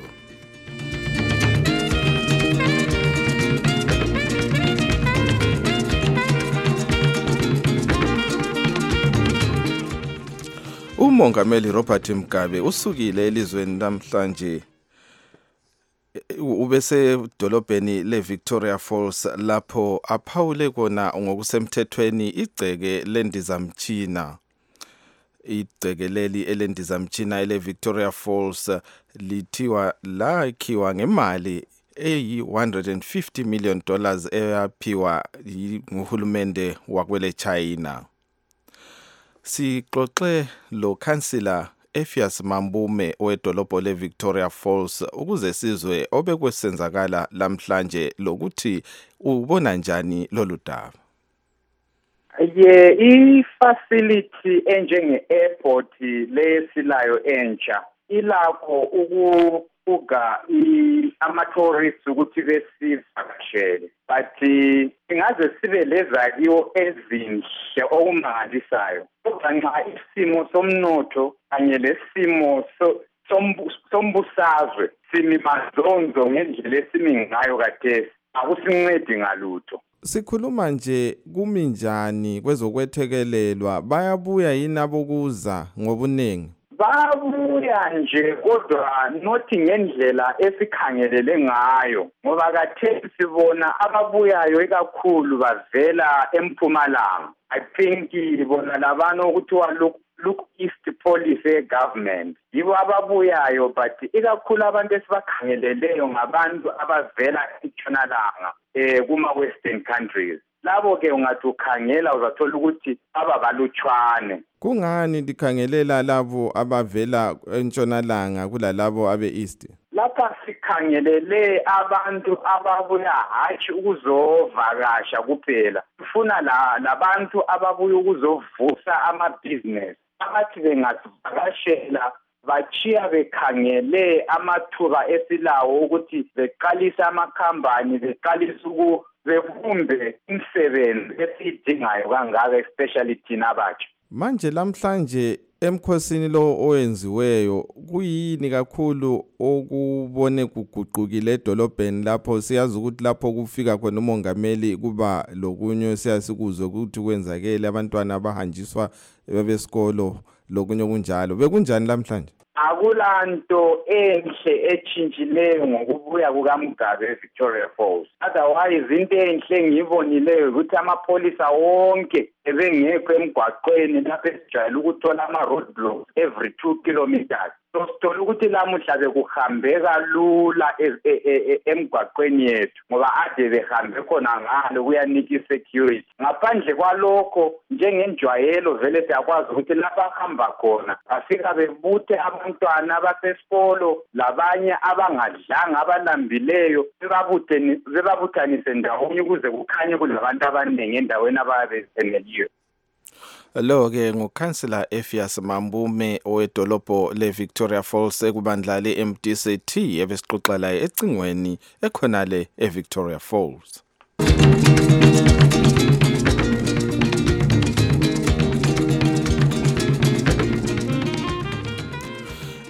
Umongameli Robert Mugabe usukile elizweni namhlanje ubese dolobheni leVictoria Falls lapho aphawule kona ngokusemthethweni igceke lendizamtshina. Igceke leli elendizamtshina eleVictoria Falls lithiwa lakhiwa ngemali $150 million eyaphiwa nguhulumende wakwele China. Sixoxe lo Councillor Ephias Mambume owedolobho leVictoria Falls ukuze sizwe obekwesenzakala lamhlanje lokuthi ubona njani lolu daba. I-facility enjenge-airport lesilayo entsha ilakho ukubuka ama-tourists ukuthi besivakashele, but ingaze sibe lezakhiwo ezinhle okumangalisayo. Kodwa nxa isimo somnotho kanye lesimo sombusazwe simi mazonzo ngendlela esimi ngayo khathesi akusincedi ngalutho. Sikhuluma nje kuminjani kwezokwethekelelwa, bayabuya yini abokuza ngobunengi? Babuya nje kodwa nothi ngendlela esikhangelele ngayo, ngoba khathesi sibona ababuyayo ikakhulu bavela eMpumalanga. I think bona labano ukuthiwa look east police government yibo ababuyayo, but ikakhulu abantu esibakhangeleleyo ngabantu abavela eNtshonalanga kuma western countries. Labo ke ungathi ukhangela uzathola ukuthi ababalutshwane. Kungani likhangelela labo abavela eNtshonalanga kulalabo abe east? Lapha sikhangelele abantu ababuya hatshi ukuzovakasha kuphela. Sifuna labantu ababuya ukuzovusa ama-business. Abathi bengasivakashela bachiya bekhangele amathuba esilawo ukuthi beqalisa amakhampani, beqalisa bebumbe imisebenzi esiyidingayo kangaka, especially thina abatsha. Manje lamhlanje emkhosini lo owenziweyo kuyini kakhulu okubone kuguqukile edolobheni lapho? Siyazi ukuthi lapho kufika khona umongameli kuba lokunye siyasikuzwe ukuthi kwenzakele abantwana abahanjiswa bebesikolo lokunye kunjalo. Bekunjani lamhlanje? Akulanto enhle echinjileyo ngokubuya kukaMugabe eVictoria Falls. Otherwise into enhle engiyibonileyo ukuthi amapholisa wonke ebengekho emgwaqweni lapho esijayele ukuthola ama-roadblocks every 2 kilometers. So sithola ukuthi lamuhla bekuhambeka lula emgwaqweni yethu ngoba ade behambe khona ngalo kuyanika i-security. Ngaphandle kwalokho njengenjwayelo vele siyakwazi ukuthi lapha ahamba khona bafika bebuthe abantwana abasesikolo labanye abangadlanga abalambileyo bebabuthanise ndawonye ukuze kukhanye kulabantu abaningi endaweni ababeseneliyo. Lo ke nguCouncillor Ephias Mambume owedolobho leVictoria Falls ekubandla leMDCT ebesixoxa laye ecingweni ekhonale eVictoria Falls.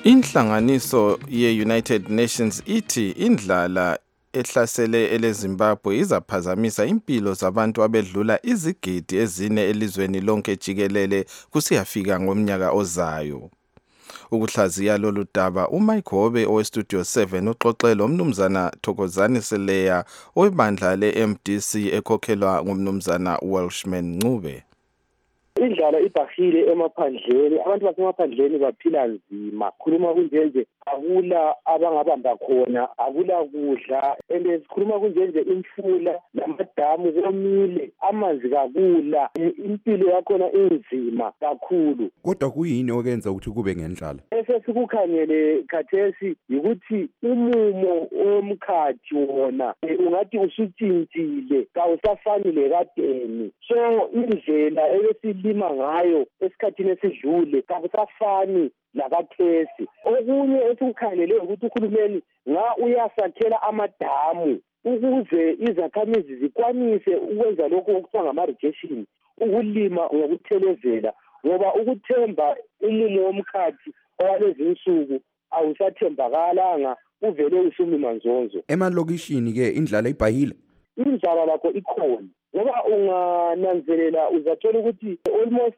Inhlanganiso ye-United Nations ithi indlala ehlasele eleZimbabwe izaphazamisa impilo zabantu abedlula izigidi ezine elizweni lonke jikelele kusiyafika ngomnyaka ozayo. Ukuhlaziya lolu daba uMike Hobe owestudio 7 uxoxela umnumzana Thokozani Seleya owebandla le-MDC ekhokhelwa ngumnumzana Welshman Ncube. Indlala ibhahile emaphandleni, abantu basemaphandleni baphila nzima. Khuluma kunjenje akula abangabamba khona, akula kudla, and sikhuluma kunjenje imfula namadamu komile, amanzi kakula, impilo yakhona inzima kakhulu. Kodwa kuyini okwenza ukuthi kube ngendlala? Esesikukhangele khathesi ukuthi umumo omkhathi wona ungathi usutshintshile, kawusafani lekadeni. So indlela ebesilima ngayo esikhathini esidlule kakusafani lakathesi. Okunye esikukhangele ukuthi uhulumeni uyasakhela amadamu ukuze izakhamizi zikwanise ukwenza lokho okuthiwa ngama-irrigation, ukulima ngokuthelezela, ngoba ukuthemba umumo womkhathi owalezi insuku awusathembakalanga, uvele usumimanzonzo. Emalokishini-ke indlala ibhahile? Indlala lakho ikhona, ngoba ungananzelela uzathola ukuthi almost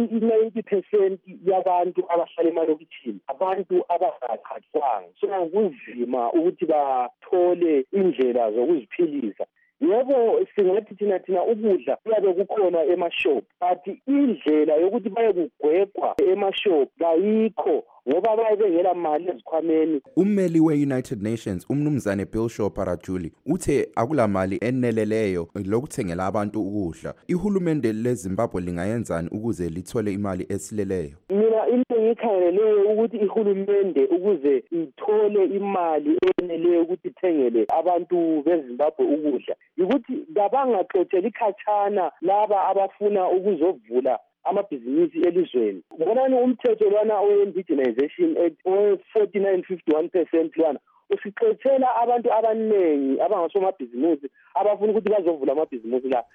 90% yabantu abahlala emalokishini abantu abangaqhathwanga, so kunzima ukuthi bathole indlela zokuziphilisa. Yebo, singathi thina ukudla kuyabe kukhona emashop, but indlela yokuthi baye kugwegwa emashop kayikho ngoba baye bengela mali ezikhwameni. Ummeli we-United Nations umnumzane Bill Shaw Parajuli uthe akula mali eneleleyo lokuthengela abantu ukudla. Ihulumende leZimbabwe lingayenzani ukuze lithole imali esileleyo? Mina into ngikhangeleleyo ukuthi ihulumende ukuze ithole imali eneleyo ukuthi ithengele abantu beZimbabwe ukudla, ukuthi kabangaxotheli khatshana laba abafuna ukuzovula amabhizinisi elizweni. Ngibonani umthetho lwana we-indigenization act we-4951% lwana usixothela abantu abaningi abangasomabhizinisi abafuna ukuthi bazovula amabhizinisi la.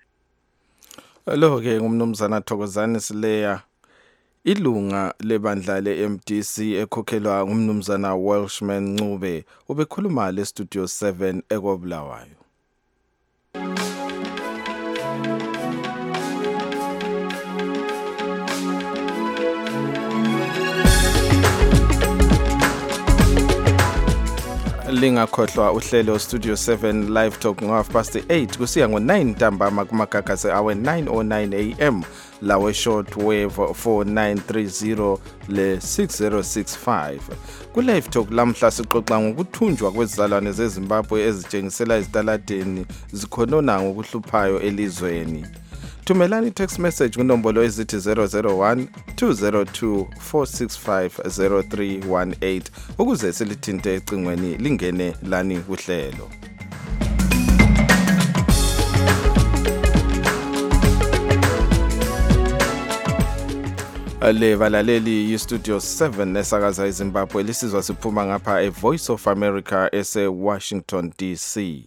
Lo-ke ngumnumzana Thokozani Seleya, ilunga lebandla le-MDC ekhokhelwa ngumnumzana Welshman Ncube, ubekhuluma le-Studio 7 ekobulawayo. Lingakhohlwa uhlelo Studio 7 Live Talk ngo8 kusiya ngo9 ntambama kumagagasi awe 9:09 AM lawe short wave 4930 le 6065. Ku Live Talk lamhla sixoxa ngokuthunjwa kwezizalwane zeZimbabwe ezitshengisela izitaladeni zikhonona ngokuhluphayo elizweni. Thumelani text message kunombolo ezithi 001 202 465 0318 ukuze silithinte ecingweni lingene lani kuhlelo. Le valaleli yi-Studio 7 nesakaza eZimbabwe lisizwa siphuma ngapha eVoice of America ese-Washington DC.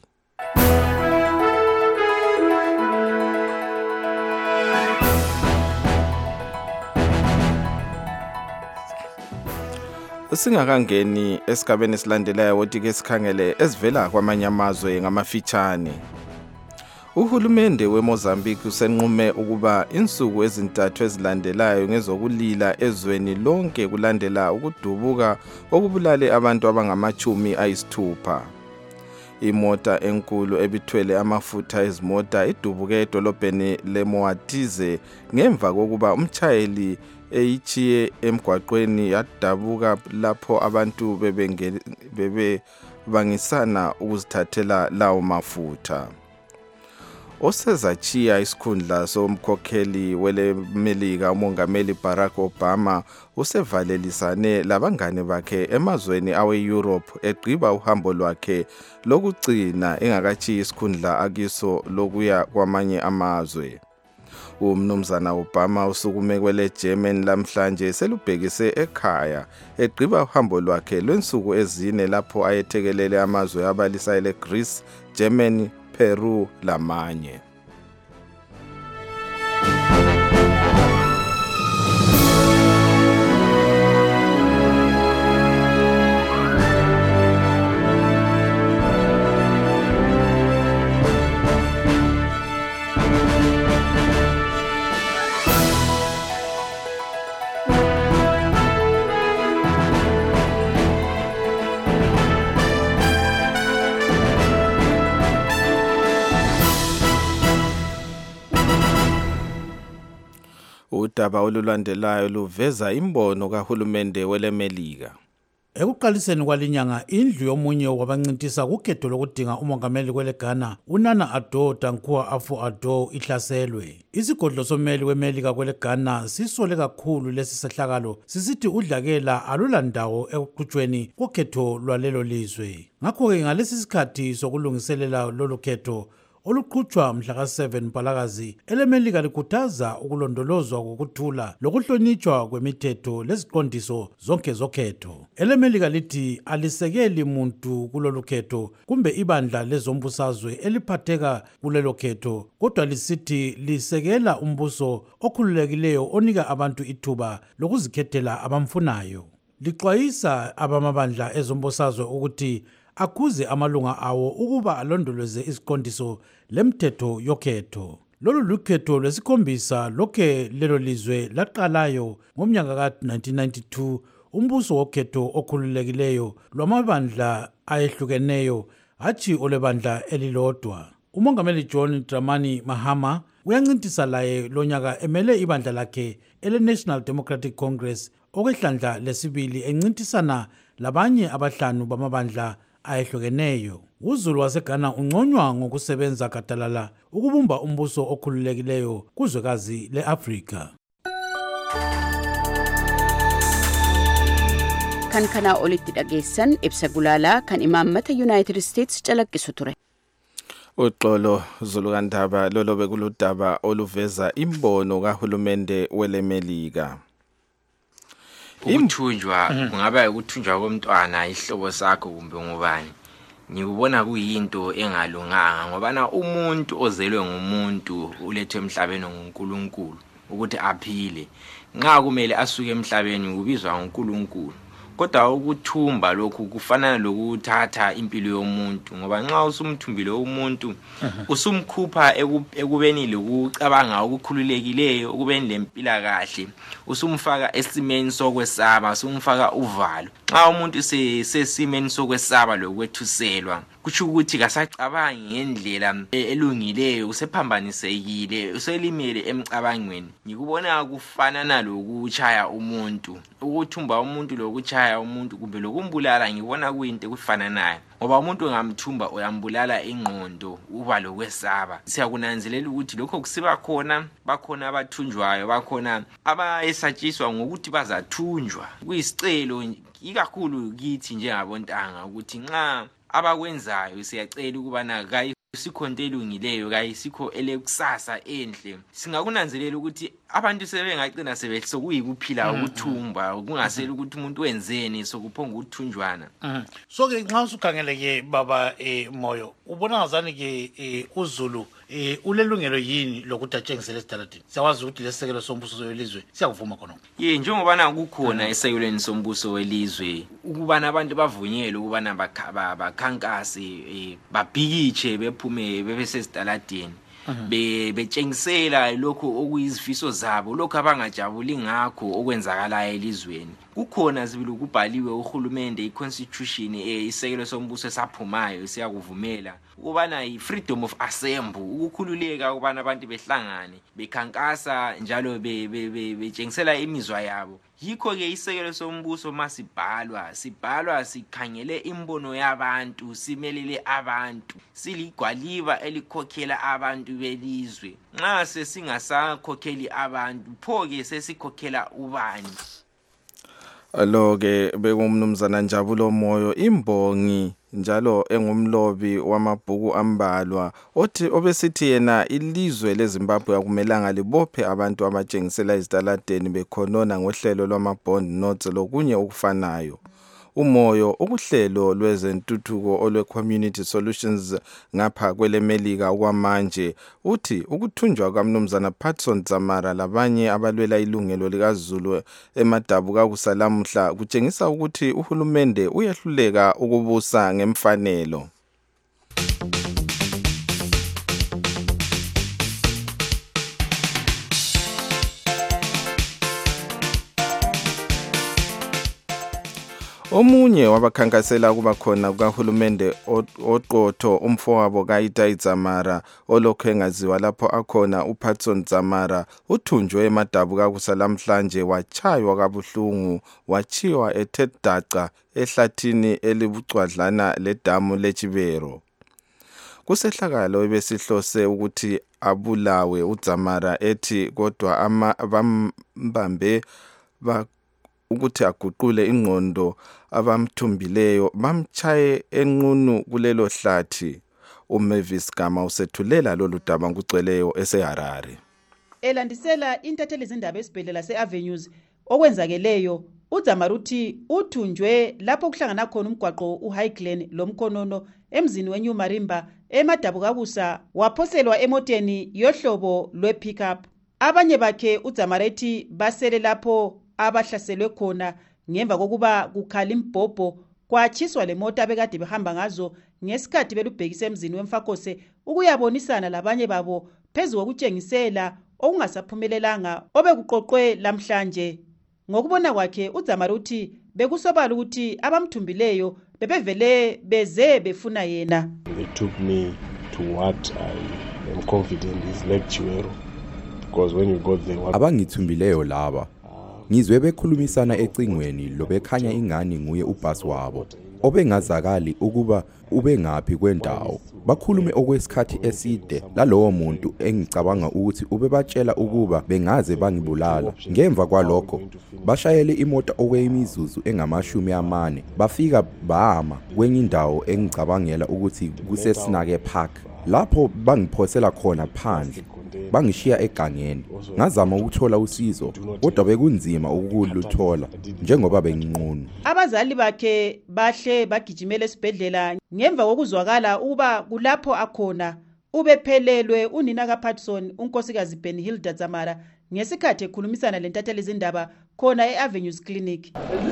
Singakangeni esigabeni esilandelayo wothi-ke sikhangele ezivela kwamanye amazwe ngamafitshane. Uhulumende weMozambique usenqume ukuba insuku ezintathu ezilandelayo ngezokulila ezweni lonke kulandela ukudubuka okubulale abantu abangama-60. Imota enkulu ebithwele amafutha ezimota idubuke edolobheni leMoatize ngemva kokuba umtshayeli eyichiye emgwaqweni yadabuka lapho abantu bebangisana ukuzithathela lawo mafutha. Osezachiya isikhundla somkhokheli welemelika umongameli Barack Obama usevalelisane labangane bakhe emazweni awe-Europe egqiba uhambo lwakhe lokugcina engakachiyi isikhundla akiso lokuya kwamanye amazwe. Umnumzana Obama usukume kwele Germany lamhlanje selubhekise ekhaya egqiba uhambo lwakhe lwensuku ezine lapho ayethekelele amazwe abalisa eGreece, Germany, Peru lamanye. Udaba olulandelayo luveza imbono kahulumende welemelika. Ekuqaliseni kwalinyanga indlu yomunye wabancintisa kukhetho lokudinga umongameli kwele Ghana uNana Addo Dankwa Akufo-Addo ihlaselwe. Isigodlo someli wemelika kwele Ghana sisole kakhulu lesi sehlakalo sisithi udlakela alulandawo ekuqhutshweni kokhetho lwalelo lizwe. Ngakho-ke ngalesi sikhathi sokulungiselela lolu khetho oluqhutshwa mhla ka-7 Mpalakazi, elemelika likhuthaza ukulondolozwa kokuthula lokuhlonitshwa kwemithetho leziqondiso zonke zokhetho. Elemelika lithi alisekeli muntu kulolu khetho kumbe ibandla lezombusazwe eliphatheka kulelo khetho, kodwa lisithi lisekela umbuso okhululekileyo onika abantu ithuba lokuzikhethela abamfunayo. Lixwayisa abamabandla ezombusazwe ukuthi akhuze amalunga awo ukuba alondoloze isiqondiso lemthetho yokhetho. Lolu lukhetho lwesikhombisa lokhe lelo lizwe laqalayo ngomnyaka ka-1992 umbuso wokhetho okhululekileyo lwamabandla ayehlukeneyo hatshi olebandla elilodwa. Umongameli John Dramani Mahama uyancintisa laye lonyaka emele ibandla lakhe ele-National Democratic Congress okwehlandla lesibili encintisana labanye abahlanu bamabandla ayehlukeneyo. UZulu waseGhana unconywa ngokusebenza gadalala ukubumba umbuso okhululekileyo kuzwekazi le-Afrika. Kan kana olitti dhageessan ibsa gulaalaa kan imaammata United States calaqqisu ture. Uxolo Zulukandaba lolo bekuludaba oluveza imbono kahulumende welemelika. Ukuthunjwa kungaba ukuthunjwa komntwana ihlobo sakho kumbe ngubani. Ngikubona kuyinto engalunganga ngoba umuntu ozelwe ngumuntu ulethwe emhlabeni nguNkulunkulu ukuthi aphile. Nxa kumele asuke emhlabeni ubizwa nguNkulunkulu. Kodwa ukuthumba lokhu kufana lokuthatha impilo yomuntu ngoba nxa usumthumbile umuntu usumkhupha ekubeni lokucabanga okukhululekileyo ukubeni lempila kahle usumfaka esimeni sokwesaba usumfaka uvalo. Nxa umuntu sesimeni sokwesaba lokwethuselwa kutsho ukuthi kasacabangi ngendlela elungileyo usephambanisekile uselimele emcabangweni. Ngikubona kufanana lokuchaya umuntu ukuthumba umuntu lokuchaya umuntu kumbe lokumbulala ngibona kuyinto kufananayo ngoba umuntu ngamthumba uyambulala ingqondo uba lokwesaba. Siyakunanzelela ukuthi lokho kusiba khona bakhona abathunjwayo bakhona abayesatshiswa ngokuthi bazathunjwa. Kuyisicelo ikakhulu kithi njengabontanga ukuthi nxa abakwenzayo siyacela ukubana kayisikho into elungileyo kayisikho elekusasa enhle. Singakunanzelela ukuthi abantu sebengagcina sebesokuyikuphila ukuthumba kungasela ukuthi umuntu wenzeni sokuphonga ukuthunjwana. So ke nxa usukhangeleke baba Moyo ubona ngazani ke uZulu ulelungelo yini lokuthi atshengisele esitaladini. Siyawazi ukuthi lesekelo sombuso welizwe siyakuvuma khona. Njengoba kukhona esekelweni sombuso welizwe ukubana abantu bavunyelwe ukubana bakhankase babhikiche bephume bebesesitaladini betshengisela lokho okuyizifiso zabo lokho abangajabuli ngakho okwenzakala elizweni. Kukhona sibili kubhaliwe uhulumende iconstitution isekelo sombuso esaphumayo siyakuvumela ukubana i-freedom of assembly ukukhululeka ukubana abantu behlangane bekhankasa njalo betshengisela imizwa yabo. Yikho ke isekelo sombuso masibhalwa sikhangele imbono yabantu simelele abantu siligwaliba elikhokhela abantu belizwe. Nxa sesingasakhokheli abantu pho ke sesikhokhela ubani? Alo-ke bekumnumzana Njabulo Moyo imbongi njalo engumlobi wamabhuku ambalwa othi obesithi yena ilizwe leZimbabwe akumelanga libophe abantu abatshengisela izitaladeni bekhonona ngohlelo lwama-bond notes lokunye okufanayo. Umoyo ukuhlelo lwezentuthuko olwe-Community Solutions ngapha kwelemelika okwamanje uthi ukuthunjwa kaMnumzana Patson Zamara labanye abalwela ilungelo likaZulu emadabu kakusalamuhla kutshengisa ukuthi uhulumende uyehluleka ukubusa ngemfanelo. Omunye wabakhankasela ukuba khona kukahulumende oqotho umfowabo kaItai Dzamara olokhu engaziwa lapho akhona uPatson Dzamara uthunjwe emadabu kakusa lamhlanje wachaywa kabuhlungu wachiwa ethe daca ehlathini elibucwadlana ledamu leChibero. Kusehlakalo ebesihlose ukuthi abulawe uDzamara ethi kodwa bambambe ukuthi aguqule ingqondo abamthumbileyo bamchaye enqunu kulelo hlathi. uMavis Gama usethulela lolu daba ngugcweleyo eseHarare. Elandisela intatheli zindaba esibhedlela seAvenues okwenzakeleyo uDzamara uthi uthunjwe lapho kuhlangana khona umgwaqo uHighglen lomkhonono emzini weNew Marimba emadabu kakusa waphoselwa emoteni yohlobo lwe-pickup. Abanye bakhe uDzamara ethi basele lapho abahlaselwe khona ngemva kokuba kukhala imbhobho kwatshiswa lemota abekade behamba ngazo ngesikhathi belubhekise emzini wemfakose ukuyabonisana labanye babo phezu kokutshengisela okungasaphumelelanga obekuqoqwe lamhlanje. Ngokubona kwakhe uDzamara uthi bekusobala ukuthi abamthumbileyo bebevele beze befuna yena. They took me to what I am confident is Lake Chiwero because when you got there abangithumbileyo laba ngizwe bekhulumisana ecingweni lobekhanya ingani nguye ubhasi wabo obengazakali ukuba ubengaphi kwendawo. Bakhulume okwesikhathi eside lalowo muntu engicabanga ukuthi ubebatshela ukuba bengaze bangibulala. Ngemva kwalokho bashayele imoto okwemizuzu engama40 bafika bahama kwenye indawo engicabangela ukuthi kuseSinake Park. Lapho bangiphosela khona phandle bangishiya egangeni. Ngazama ukuthola usizo kodwa bekunzima ukuluthola njengoba benginqunu. Abazali bakhe bahle bagijimela esibhedlela ngemva kokuzwakala ukuba kulapho akhona ubephelelwe unina kaPatson unkosikazi Benhilda Dzamara ngesikhathi ekhulumisana lentatheli zindaba khona eAvenues Clinic.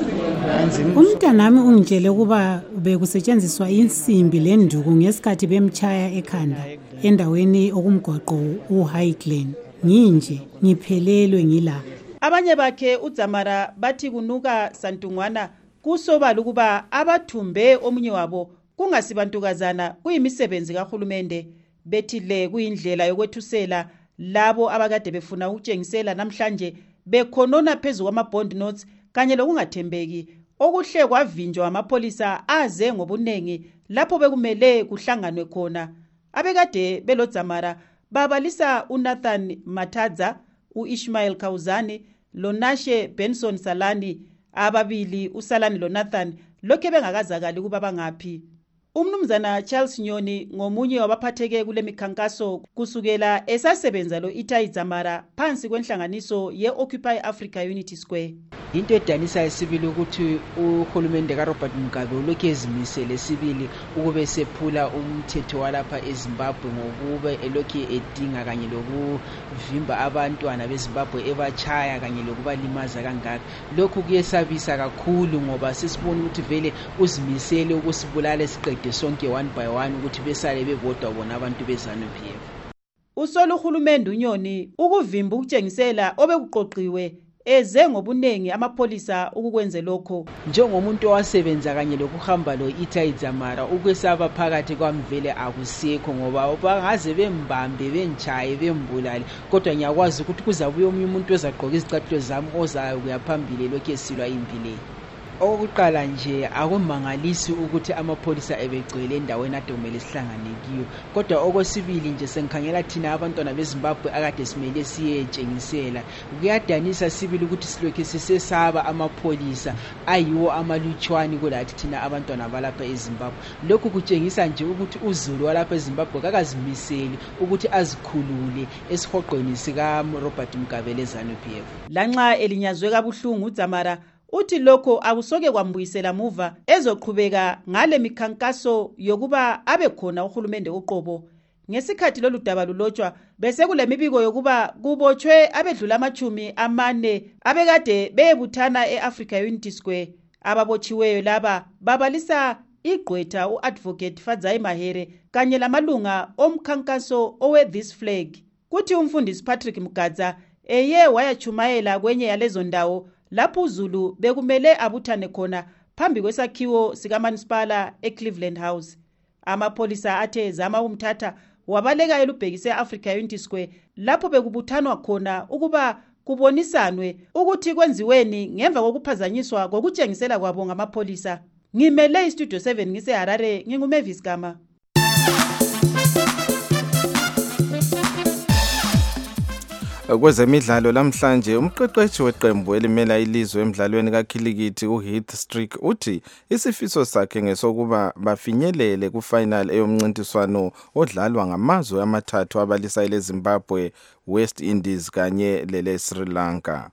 Umntanami ungitshele ukuba bekusetshenziswa insimbi lenduku ngesikhathi bemchaya ekhanda endaweni okumgwaqo uHighglen. Nginje ngiphelelwe ngila. Abanye bakhe uDzamara bathi kunuka santungwana kusobala ukuba abathumbe omunye wabo kungasibantukazana kuyimisebenzi kahulumende. Bethi le kuyindlela yokwethusela labo abakade befuna ukutshengisela namhlanje bekhonona phezu kwama-bond notes kanye lokungathembeki okuhle kwavinjwa amapolisa aze ngobunengi lapho bekumele kuhlanganwe khona. Abekade beloDzamara babalisa uNathan Matadza, uIshmael Khawuzani loNashe Benson Salani. Ababili uSalani loNathan lokhe bengakazakali ukuba bangaphi. Umnumzana Charles Nyoni ngomunye wabaphatheke kule mikhankaso kusukela esasebenza loItai Dzamara phansi kwenhlanganiso ye-Occupy Africa Unity Square. Into edanisa esibili ukuthi uhulumende kaRobert Mugabe ulokhu ezimisele sibili ukube sephula umthetho walapha eZimbabwe ngokube elokhu edinga kanye lokuvimba abantwana beZimbabwe ebachaya kanye lokubalimaza kangaka. Lokhu kuyesabisa kakhulu ngoba sesibona ukuthi vele uzimisele ukusibulala siqede sonke one by one ukuthi besale bebodwa bona abantu beZANU-PF. Usolo uhulumende uNyoni ukuvimba ukutshengisela obekuqoqiwe eze ngobunengi amapolisa ukukwenze lokho. Njengomuntu owasebenza kanye lokuhamba loItai Dzamara ukwesaba phakathi kwamvele akusekho ngoba bangaze bembambe bentshaye bembulale kodwa ngiyakwazi ukuthi kuzabuya omunye umuntu ozagqoka izicathulo zami ozayo kuyaphambili lokho esilwa impilo. Okuqala nje akumangalisi ukuthi amapolisa ebegcwele endaweni ade kumele sihlangane kiyo kodwa okwesibili nje sengikhangela thina abantwana beZimbabwe akade simele siyetshengisela kuyadanisa sibili ukuthi silokhe sisesaba amapolisa ayiwo amalutshwani kulathi thina abantwana balapha eZimbabwe. Lokhu kutshengisa nje ukuthi uZulu walapha eZimbabwe kakazimiseli ukuthi azikhulule esihoqweni sika Robert Mugabe leZANU-PF. Lanxa elinyazwe kabuhlungu uDzamara uthi lokho akusoke kwambuyisela muva ezoqhubeka ngale mikhankaso yokuba abe khona uhulumende oqobo. Ngesikhathi lolu daba lulotshwa bese kule mibiko yokuba kubotshwe abedlula ama40 abekade beyebuthana eAfrica Unity Square. Ababotshiweyo laba babalisa igqwetha uAdvocate Fadzai Mahere kanye lamalunga omkhankaso owe This Flag. Kuthi umfundisi Patrick Mugadza eye wayachumayela kwenye yalezo ndawo lapho uZulu bekumele abuthane khona phambi kwesakhiwo sikamasipala eCleveland House. Amapholisa athe zama umthatha wabaleka elubhekise eAfrica Unity Square lapho bekubuthanwa khona ukuba kubonisanwe ukuthi kwenziweni ngemva kokuphazanyiswa kokutshengisela kwabo ngamapholisa. Ngimele iStudio 7 ngiseHarare, nginguMavis Gama. Kwezemidlalo lamhlanje umqeqeshi weqembu elimela ilizwe emidlalweni kakhilikithi uHeath Streak uthi isifiso sakhe ngesokuba bafinyelele kufinal eyomncintiswano odlalwa ngamazwe amathathu abalisa leZimbabwe, West Indies kanye lele Sri Lanka.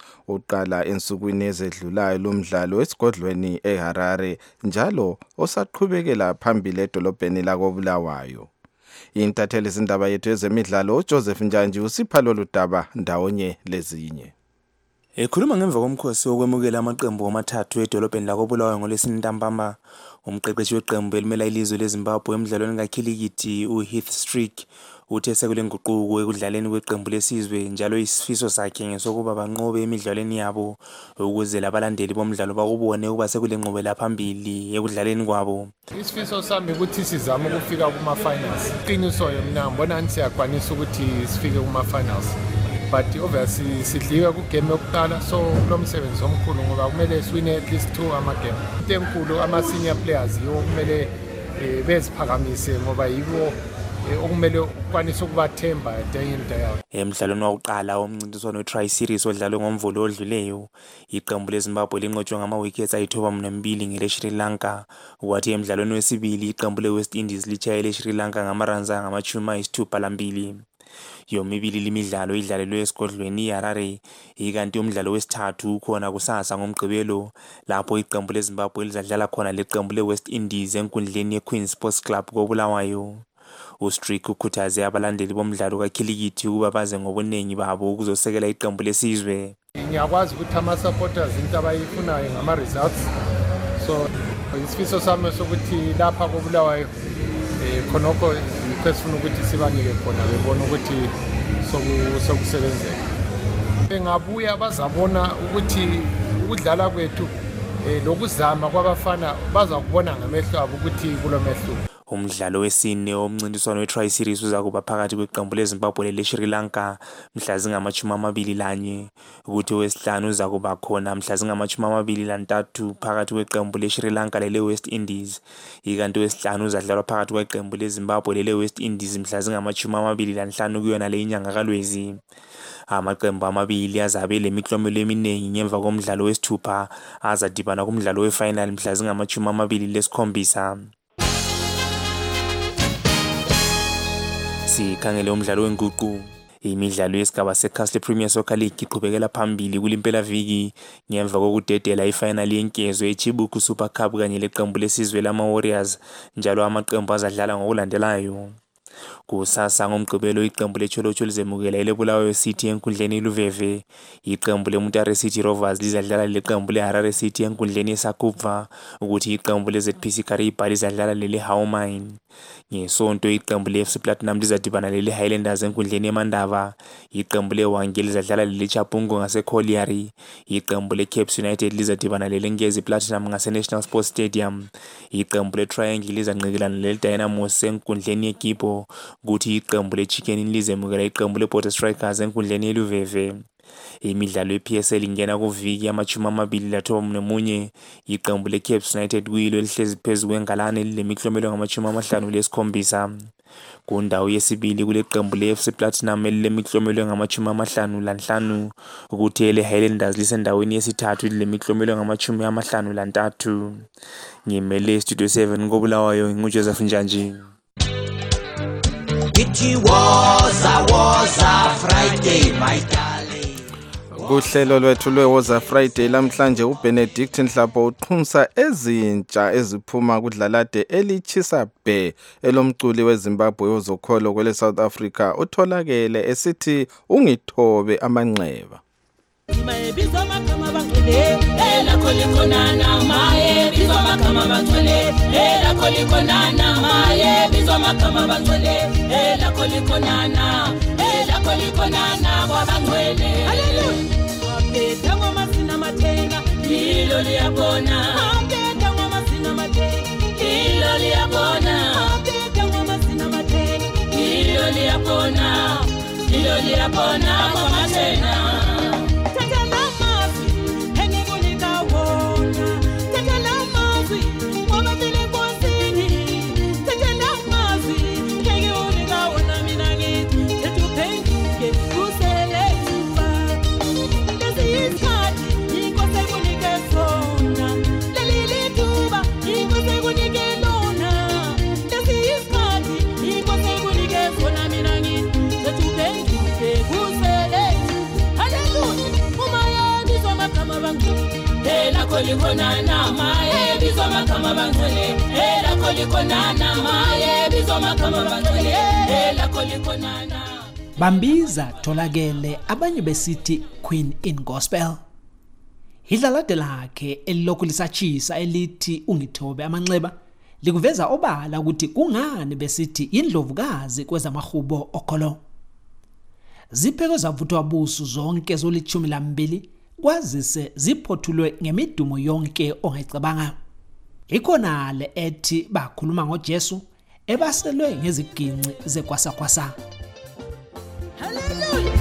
Uqala ensukwini ezedlulayo lomdlalo esigodlweni eHarare njalo osaqhubekela phambili edolobheni lakoBulawayo. Intatheli izindaba yethu ezemidlalo uJoseph Njanji usipha lolu daba ndawonye lezinye. Ekhuluma ngemva komkhosi wokwemukela amaqembu amathathu edolobheni lakoBulawayo ngolesine ntambama, umqeqeshi weqembu elimela ilizwe leZimbabwe emidlalweni kakhilikithi uHeath Streak uthe sekule nguquko ekudlaleni kweqembu lesizwe njalo isifiso sakhe ngesokuba banqobe emidlalweni yabo ukuze labalandeli bomdlalo bakubone ukuba sekule nqubela phambili ekudlaleni kwabo. Isifiso sami ukuthi sizame ukufika kuma finals. Iqiniso mina ngibona ngithi siyakwanisa ukuthi sifike kuma finals. But obviously sidlika ku game yokuqala, so lo msebenzi omkhulu ngoba kumele siwine at least 2 ama game. Into enkulu ama senior players yiwo kumele beziphakamise ngoba yiwo okumele ukwanisa ukubathemba day in day out. Emidlalweni wokuqala omncintiswano we-Tri Series odlalwe ngoMvulo odluleyo, iqembu leZimbabwe linqotshwe ngama-wickets ayithoba 2 ngele Sri Lanka, kwathi emidlalweni wesibili iqembu le-West Indies litshayele Sri Lanka ngamaruns angama-62. Yomibili limidlalo idlalelwe esigodlweni eHarare, ikanti umdlalo wesithathu ukhona kusasa ngoMgqibelo lapho iqembu leZimbabwe lizadlala khona leqembu le-West Indies enkundleni yeQueen Sports Club koBulawayo. uStreak ukhuthaze abalandeli bomdlalo kakhilikithi ukuba baze ngobuningi babo ukuzosekela iqembu lesizwe. Ngiyakwazi ukuthi ama-supporters into abayifunayo ngama-results, so isifiso sami sokuthi lapha koBulawayo khonokho sifuna ukuthi sibanike khona bebona ukuthi sokusebenzeka. Bengabuya bazabona ukuthi ukudlala kwethu lokuzama kwabafana baza kubona ngamehlo abo ukuthi kulo mehlo. Umdlalo wesine omncintiswano we-Tri Series uzakuba phakathi kweqembu leZimbabwe le-Sri Lanka mhla zingama-21, ukuthi owesihlanu uzakuba khona mhla zingama-23 phakathi kweqembu le-Sri Lanka lele-West Indies, ikanti owesihlanu uzadlalwa phakathi kweqembu leZimbabwe lele-West Indies mhla zingama-25 kuyona le inyanga kaLwezi. Amaqembu amabili azabe lemiklomelo eminingi ngemva komdlalo wesithupha azadibana kumdlalo wefinal mhla zingama-27. Sikhangele umdlalo wenguqu. Imidlalo yesigaba seCastle Premier Soccer League iqhubekela phambili kulimpela viki ngemva kokudedela ifinal yenkezo eChibuku Super Cup kanye leqembu lesizwe lama-Warriors, njalo amaqembu azadlala ngokulandelayo. Kusasa ngoMgqibelo iqembu leCholocho lizemukela leBulawayo City enkundleni iLuveve, iqembu leMutare City Rovers lizadlala leqembu leHarare City enkundleni eSakubva, ukuthi iqembu leZPC Kariba lizadlala leleHaumine. Ngesonto iqembu leFC Platinum lizadibana leleHighlanders enkundleni eMandava, iqembu leWange lizadlala leleChapungo ngaseColiari, iqembu leCapes United lizadibana leleNgezi Platinum ngaseNational Sports Stadium, iqembu leTriangle lizanqikilana leleDynamos enkundleni yeKipo, ukuthi iqembu leChicken lizemukela iqembu lePort Strikers enkundleni yeLuveve. Imidlalo yePSL ingena kuviki ama-21, iqembu leCapes United kuyilo elihlezi phezu kwengalane lilemiklomelo ngama-57. Kundawo yesibili kuleqembu leFC Platinum elilemiklomelo ngama-55, ukuthi eleHighlanders lisendaweni yesithathu lilemiklomelo ngama-53. Ngimele Studio 7 koBulawayo nguJoseph Njanji. It was a Friday, my darling. Kuhlelo lwethu lweWoza Friday lamhlanje uBenedict Nhlapho uqhumsa ezintsha eziphuma kudlalade elichisa bhe elomculi weZimbabwe ozokholo kwele South Africa utholakele esithi ungithobe amanxeba. Bizwa makama bangcwele ela kholikonana maye bizwa makama bangcwele ela kholikonana maye bizwa makama bangcwele ela kholikonana kwabangcwele haleluya aphethe ngoma sinamathenga lilo liyabona khona kwamashena Kolikonana maye bizoma kama bangcwele ela kolikonana maye bizoma kama bangcwele ela kolikonana bambiza tholakele abanye besithi Queen in Gospel. Idlalade lakhe elilokhu lisachisa elithi ungithobe amanxeba likuveza obala ukuthi kungani besithi indlovukazi kwezamahubo okholo. Zipheko zavuthwa busu zonke zoli12 kwazise ziphothulwe ngemidumo yonke ongayicabanga. Ikhonale ethi bakhuluma ngoJesu ebaselwe ngeziginci zekwasa-kwasa. Hallelujah.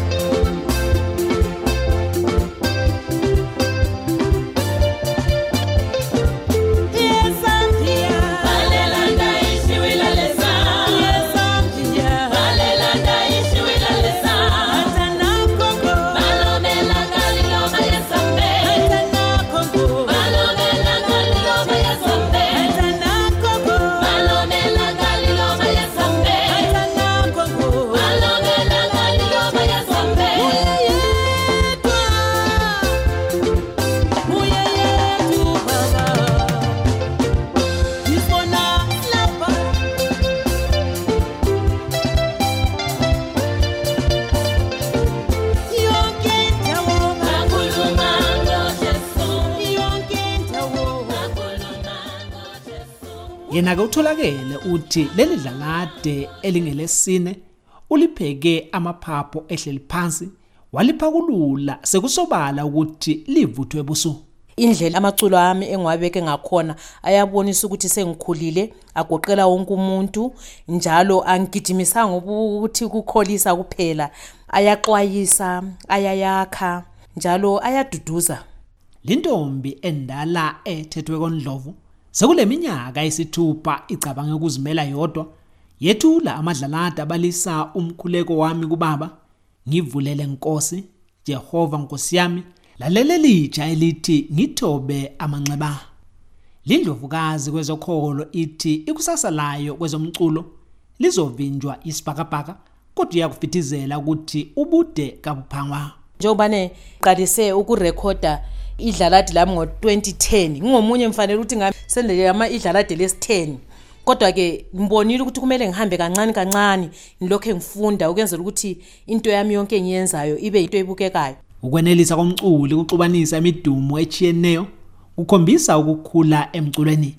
Yena ke utholakele uthi leli dlalade elingelesine ulipheke amaphapho ehleli phansi waliphakulula sekusobala ukuthi livuthwe busu. Indlela amaculo ami engwabeke ngakhona ayabonisa ukuthi sengikhulile agoqela wonke umuntu njalo angigijimisanga ukuthi kukholisa kuphela ayaxwayisa ayayakha njalo ayaduduza. Lintombi endala ethethwe koNdlovu sekuleminyaka esithupha icabanga ukuzimela yodwa yethula amadlalada abalisa umkhuleko wami kubaba ngivulele Nkosi Jehova Nkosi yami lalele litsha elithi ngithobe amanxeba. Lindlovukazi kwezokholo ithi ikusasa layo kwezomculo lizovinjwa isibhakabhaka kodwa iyakufithizela ukuthi ubude kabuphangwa. Njengobane qalise ukurekhoda idlalade lami ngo2010 ngingomunye mfanele ukuthi ngasendele ama idlalade lesi10 kodwa ke ngibonile ukuthi kumele ngihambe kancane kancane ngilokho ngifunda ukwenzela ukuthi into yami yonke engiyenzayo ibe into ebukekayo. Ukwenelisa komculi ukuxubanisa imidumo echiyeneyo ukhombisa ukukhula emculweni.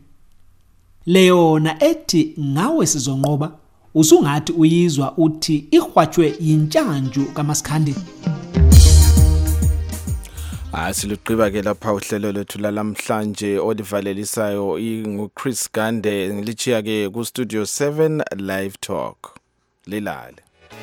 Leona ethi ngawe sizonqoba usungathi uyizwa uthi ihwatshwe yintshanju kaMasikhandi. Siluqiba ke lapha uhlelo lethu lalamhlanje olivalelisayo inguChris Gande ngilichiya ke ku Studio 7 Live Talk. Lilale.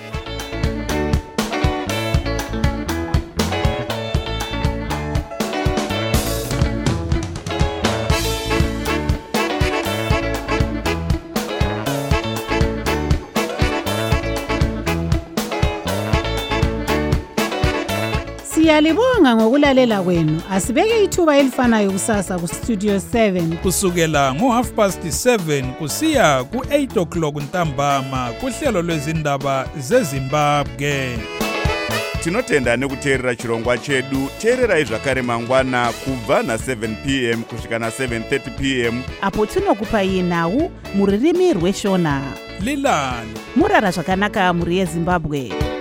Siyalibonga ngokulalela kwenu. Asibeke ithuba elifanayo kusasa ku Studio 7 kusukela ngo7:30 kusiya ku8:00 ntambama kuhlelo lwezindaba zeZimbabwe. Tinotenda nekuteerera chirongwa chedu. Teererai zvakare mangwana kubva na7 p.m. kusvika na7:30 p.m. apo tinokupai nhau muririmi rweshona. Lilale. Murara zvakanaka muri yeZimbabwe.